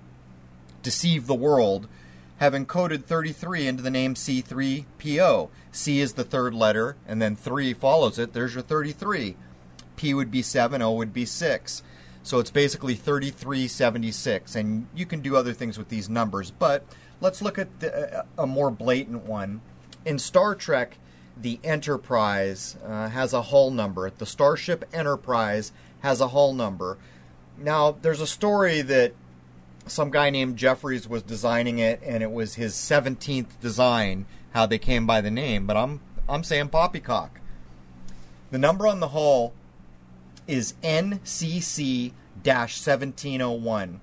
deceive the world, have encoded thirty-three into the name C three P O. C is the third letter, and then three follows it. There's your thirty-three. P would be seven, O would be six. So it's basically thirty-three seventy-six, and you can do other things with these numbers. But let's look at the, a more blatant one. In Star Trek, the Enterprise uh, has a hull number. The Starship Enterprise has a hull number. Now, there's a story that some guy named Jeffries was designing it, and it was his seventeenth design, how they came by the name, but I'm I'm saying poppycock. The number on the hull is N C C seventeen oh one.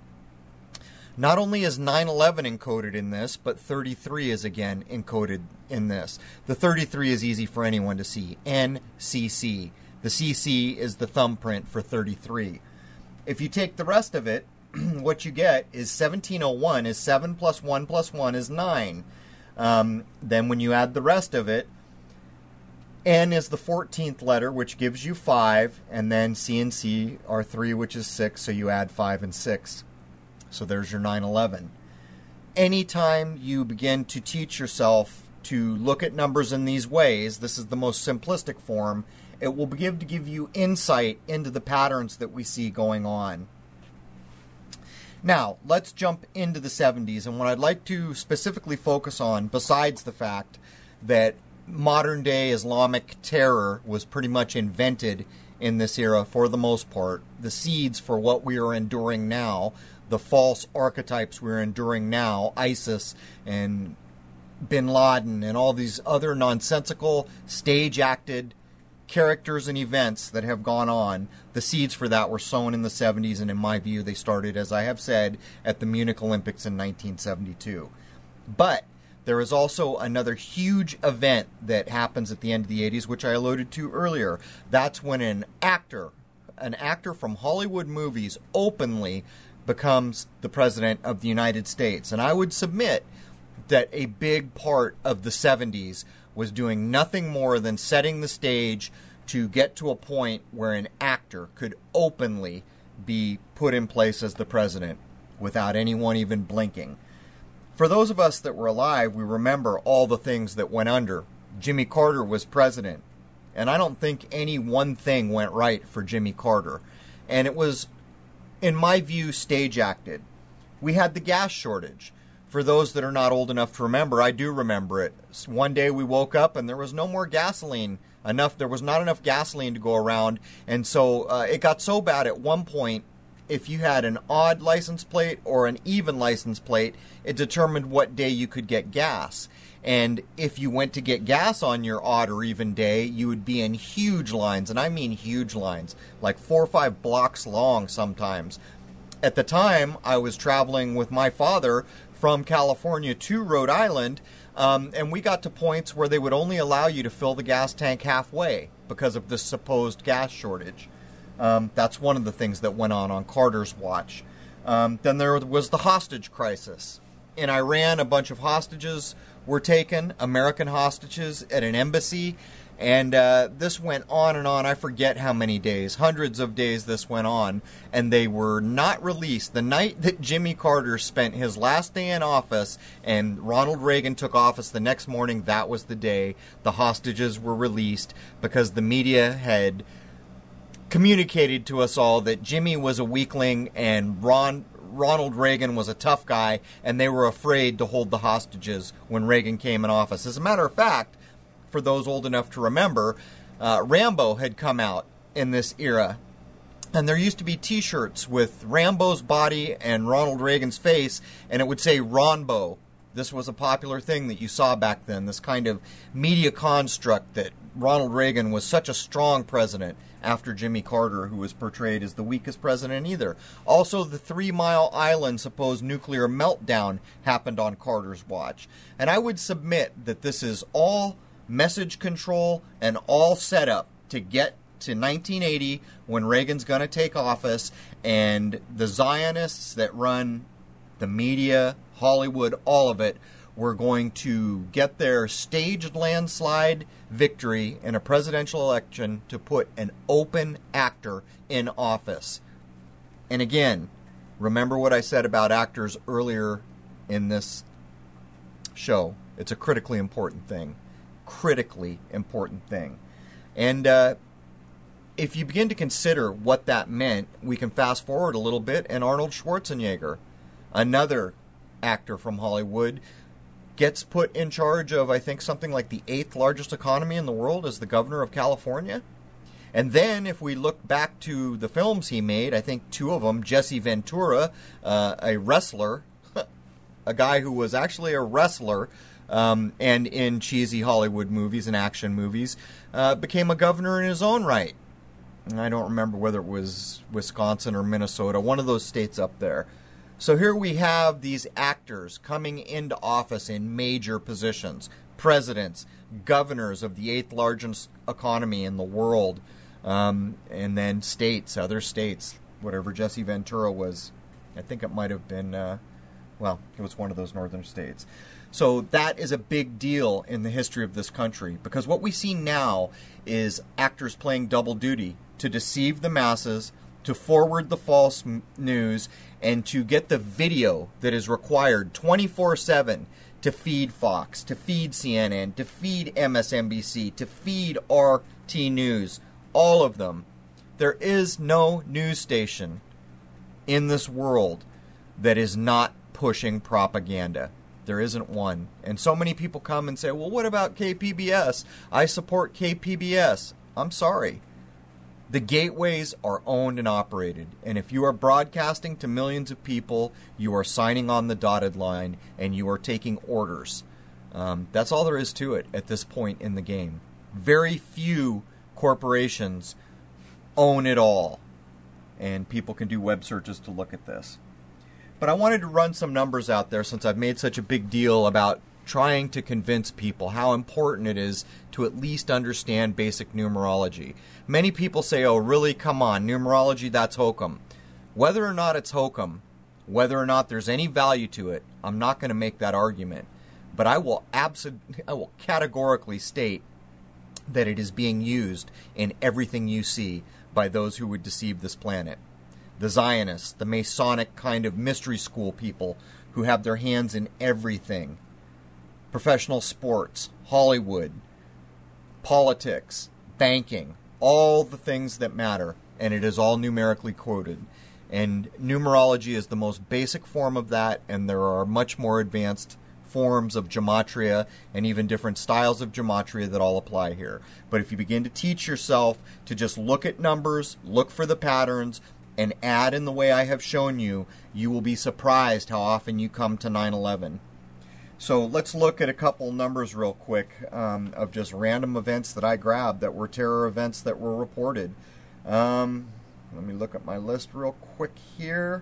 Not only is nine eleven encoded in this, but thirty-three is again encoded in this. The thirty-three is easy for anyone to see. N C C. The C C is the thumbprint for thirty-three. If you take the rest of it, what you get is seventeen oh one is seven plus one plus one is nine. Um, then when you add the rest of it, N is the fourteenth letter, which gives you five, and then C and C are three, which is six, so you add five and six. So there's your nine eleven. Anytime you begin to teach yourself to look at numbers in these ways, this is the most simplistic form, it will begin to give you insight into the patterns that we see going on. Now, let's jump into the seventies, and what I'd like to specifically focus on, besides the fact that modern-day Islamic terror was pretty much invented in this era for the most part, the seeds for what we are enduring now, the false archetypes we're enduring now, ISIS and Bin Laden and all these other nonsensical, stage-acted characters and events that have gone on, the seeds for that were sown in the seventies, and in my view, they started, as I have said, at the Munich Olympics in nineteen seventy-two. But there is also another huge event that happens at the end of the eighties, which I alluded to earlier. That's when an actor, an actor from Hollywood movies openly becomes the President of the United States. And I would submit that a big part of the seventies was doing nothing more than setting the stage to get to a point where an actor could openly be put in place as the president without anyone even blinking. For those of us that were alive, we remember all the things that went under. Jimmy Carter was president, and I don't think any one thing went right for Jimmy Carter. And it was, in my view, stage acted. We had the gas shortage. For those that are not old enough to remember, I do remember it. One day we woke up and there was no more gasoline. Enough, there was not enough gasoline to go around, and so uh, it got so bad at one point, if you had an odd license plate or an even license plate, it determined what day you could get gas. And if you went to get gas on your odd or even day, you would be in huge lines, and I mean huge lines, like four or five blocks long sometimes. At the time, I was traveling with my father from California to Rhode Island, um, and we got to points where they would only allow you to fill the gas tank halfway because of this supposed gas shortage. Um, that's one of the things that went on on Carter's watch. Um, then there was the hostage crisis. In Iran, a bunch of hostages were taken, American hostages, at an embassy. And uh, this went on and on. I forget how many days, hundreds of days this went on. And they were not released. The night that Jimmy Carter spent his last day in office and Ronald Reagan took office the next morning, that was the day the hostages were released because the media had communicated to us all that Jimmy was a weakling and Ron Ronald Reagan was a tough guy, and they were afraid to hold the hostages when Reagan came in office. As a matter of fact, for those old enough to remember, uh, Rambo had come out in this era, and there used to be T-shirts with Rambo's body and Ronald Reagan's face, and it would say Ronbo. This was a popular thing that you saw back then, this kind of media construct that Ronald Reagan was such a strong president after Jimmy Carter, who was portrayed as the weakest president either. Also, the Three Mile Island supposed nuclear meltdown happened on Carter's watch. And I would submit that this is all message control and all set up to get to nineteen eighty when Reagan's going to take office, and the Zionists that run the media, Hollywood, all of it, were going to get their staged landslide victory in a presidential election to put an open actor in office. And again, remember what I said about actors earlier in this show. It's a critically important thing. Critically important thing. And uh, if you begin to consider what that meant, we can fast forward a little bit, and Arnold Schwarzenegger, another actor from Hollywood, gets put in charge of, I think, something like the eighth largest economy in the world as the governor of California. And then, if we look back to the films he made, I think two of them, Jesse Ventura, uh, a wrestler, a guy who was actually a wrestler, um, and in cheesy Hollywood movies and action movies, uh, became a governor in his own right. And I don't remember whether it was Wisconsin or Minnesota, one of those states up there. So here we have these actors coming into office in major positions. Presidents, governors of the eighth largest economy in the world, um, and then states, other states, whatever Jesse Ventura was. I think it might have been, uh, well, it was one of those northern states. So that is a big deal in the history of this country, because what we see now is actors playing double duty to deceive the masses, to forward the false m- news, and to get the video that is required twenty-four seven to feed Fox, to feed C N N, to feed M S N B C, to feed R T News, all of them. There is no news station in this world that is not pushing propaganda. There isn't one. And so many people come and say, well, what about K P B S? I support K P B S. I'm sorry. The gateways are owned and operated, and if you are broadcasting to millions of people, you are signing on the dotted line, and you are taking orders. Um, that's all there is to it at this point in the game. Very few corporations own it all. And people can do web searches to look at this. But I wanted to run some numbers out there since I've made such a big deal about trying to convince people how important it is to at least understand basic numerology. Many people say, oh, really? Come on, numerology, that's hokum. Whether or not it's hokum, whether or not there's any value to it, I'm not going to make that argument. But I will absolutely, I will categorically state that it is being used in everything you see by those who would deceive this planet. The Zionists, the Masonic kind of mystery school people who have their hands in everything. Professional sports, Hollywood, politics, banking, all the things that matter, and it is all numerically quoted. And numerology is the most basic form of that, and there are much more advanced forms of gematria and even different styles of gematria that all apply here. But if you begin to teach yourself to just look at numbers, look for the patterns, and add in the way I have shown you, you will be surprised how often you come to nine eleven. So let's look at a couple numbers real quick um, of just random events that I grabbed that were terror events that were reported. Um, let me look at my list real quick here.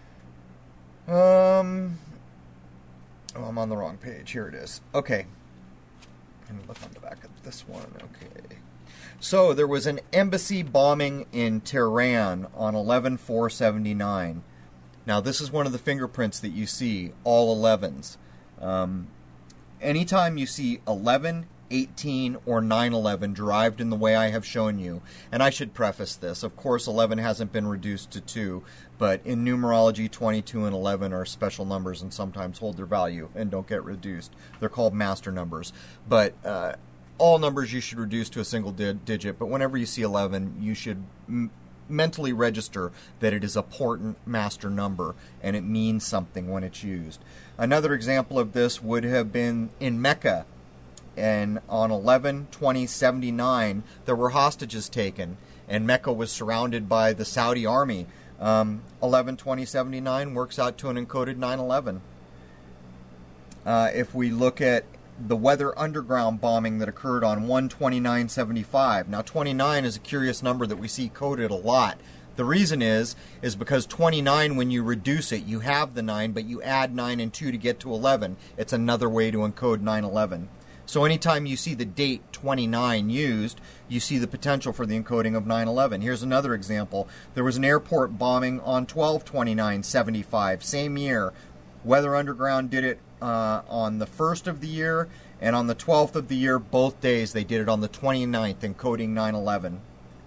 Um, oh, I'm on the wrong page. Here it is. Okay. Let me look on the back of this one. Okay. So there was an embassy bombing in Tehran on eleven four seventy-nine. Now this is one of the fingerprints that you see, all elevens. Um, anytime you see eleven, eighteen, or nine eleven derived in the way I have shown you, and I should preface this, of course eleven hasn't been reduced to two, but in numerology twenty-two and eleven are special numbers and sometimes hold their value and don't get reduced. They're called master numbers. But uh, all numbers you should reduce to a single di- digit, but whenever you see eleven, you should m- mentally register that it is a portent master number and it means something when it's used. Another example of this would have been in Mecca, and on eleven twenty seventy-nine there were hostages taken and Mecca was surrounded by the Saudi army. um, eleven twenty seventy-nine works out to an encoded nine eleven. Uh, if we look at the Weather Underground bombing that occurred on one twenty-nine seventy-five. Now twenty-nine is a curious number that we see coded a lot. The reason is, is because twenty-nine, when you reduce it, you have the nine, but you add nine and two to get to eleven. It's another way to encode nine eleven. So anytime you see the date twenty-nine used, you see the potential for the encoding of nine eleven. Here's another example. There was an airport bombing on twelve twenty-nine seventy-five, same year. Weather Underground did it uh, on the first of the year, and on the twelfth of the year, both days, they did it on the twenty-ninth, encoding nine eleven.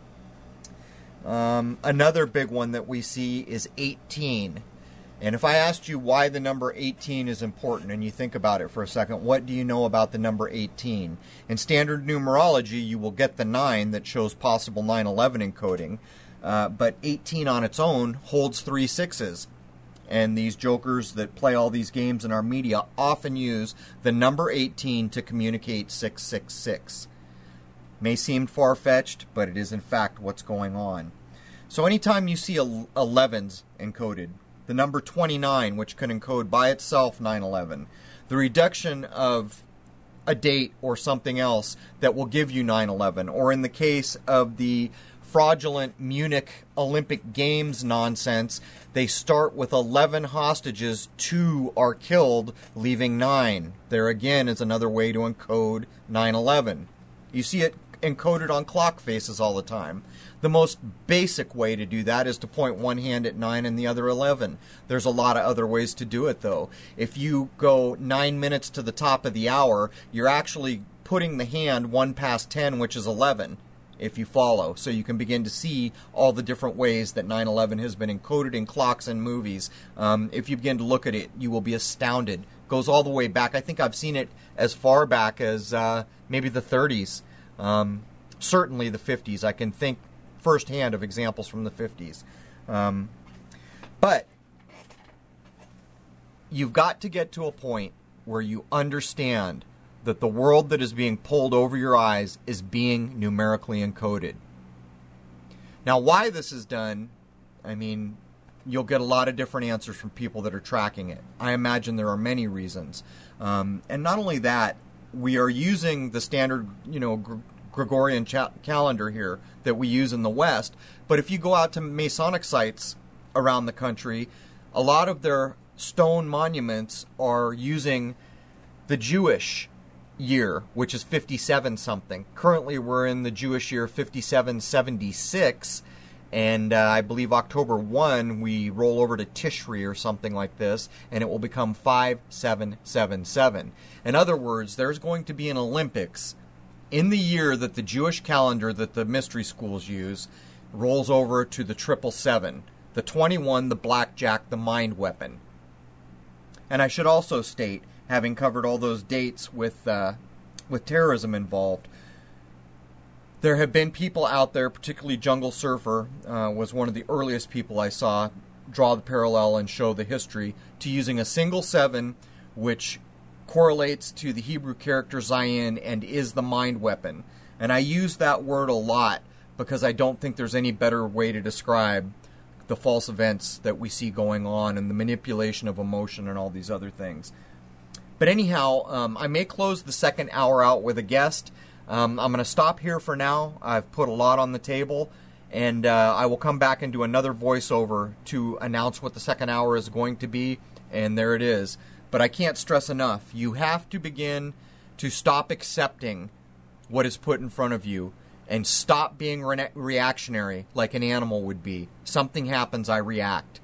Um, another big one that we see is eighteen. And if I asked you why the number eighteen is important, and you think about it for a second, what do you know about the number eighteen? In standard numerology, you will get the nine that shows possible nine eleven encoding, uh, but eighteen on its own holds three sixes. And these jokers that play all these games in our media often use the number eighteen to communicate six six six. May seem far-fetched, but it is in fact what's going on. So anytime you see elevens encoded, the number twenty-nine, which can encode by itself nine eleven, the reduction of a date or something else that will give you nine eleven, or in the case of the fraudulent Munich Olympic Games nonsense, they start with eleven hostages, two are killed, leaving nine. There again is another way to encode nine eleven. You see it encoded on clock faces all the time. The most basic way to do that is to point one hand at nine and the other eleven. There's a lot of other ways to do it, though. If you go nine minutes to the top of the hour, you're actually putting the hand one past ten, which is eleven. If you follow. So you can begin to see all the different ways that nine eleven has been encoded in clocks and movies. Um, if you begin to look at it, you will be astounded. Goes all the way back. I think I've seen it as far back as uh, maybe the thirties. Um, certainly the fifties. I can think firsthand of examples from the fifties. Um, but you've got to get to a point where you understand that the world that is being pulled over your eyes is being numerically encoded. Now, why this is done, I mean, you'll get a lot of different answers from people that are tracking it. I imagine there are many reasons. Um, and not only that, we are using the standard, you know, Gr- Gregorian cha- calendar here that we use in the West. But if you go out to Masonic sites around the country, a lot of their stone monuments are using the Jewish year, which is fifty-seven something. Currently, we're in the Jewish year fifty-seven seventy-six, and uh, I believe October first we roll over to Tishri or something like this, and it will become five seven seven seven. In other words, there's going to be an Olympics in the year that the Jewish calendar that the mystery schools use rolls over to the triple seven, the twenty-one, the blackjack, the mind weapon. And I should also state, having covered all those dates with uh, with terrorism involved, there have been people out there, particularly Jungle Surfer uh, was one of the earliest people I saw draw the parallel and show the history to using a single seven, which correlates to the Hebrew character Zayin and is the mind weapon. And I use that word a lot because I don't think there's any better way to describe the false events that we see going on and the manipulation of emotion and all these other things. But anyhow, um, I may close the second hour out with a guest. Um, I'm going to stop here for now. I've put a lot on the table, and uh, I will come back and do another voiceover to announce what the second hour is going to be, and there it is. But I can't stress enough, you have to begin to stop accepting what is put in front of you and stop being re- reactionary like an animal would be. Something happens, I react.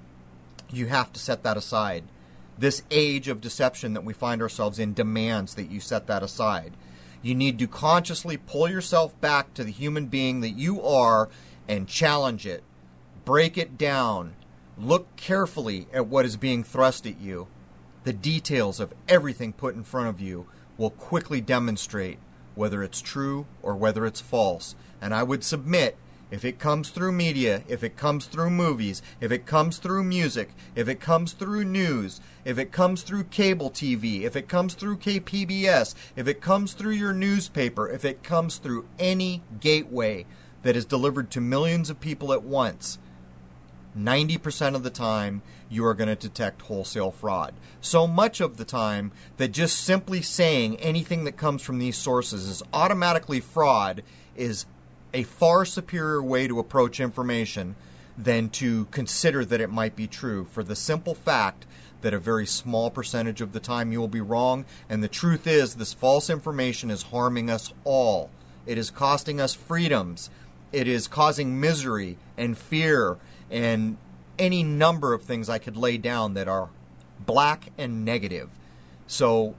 You have to set that aside. This age of deception that we find ourselves in demands that you set that aside. You need to consciously pull yourself back to the human being that you are and challenge it. Break it down. Look carefully at what is being thrust at you. The details of everything put in front of you will quickly demonstrate whether it's true or whether it's false. And I would submit, if it comes through media, if it comes through movies, if it comes through music, if it comes through news, if it comes through cable T V, if it comes through K P B S, if it comes through your newspaper, if it comes through any gateway that is delivered to millions of people at once, ninety percent of the time you are going to detect wholesale fraud. So much of the time that just simply saying anything that comes from these sources is automatically fraud is a far superior way to approach information than to consider that it might be true, for the simple fact that a very small percentage of the time you will be wrong, and the truth is this false information is harming us all. It is costing us freedoms. It is causing misery and fear and any number of things I could lay down that are black and negative. So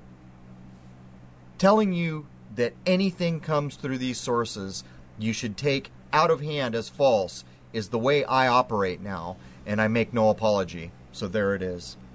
telling you that anything comes through these sources you should take out of hand as false is the way I operate now, and I make no apology. So there it is.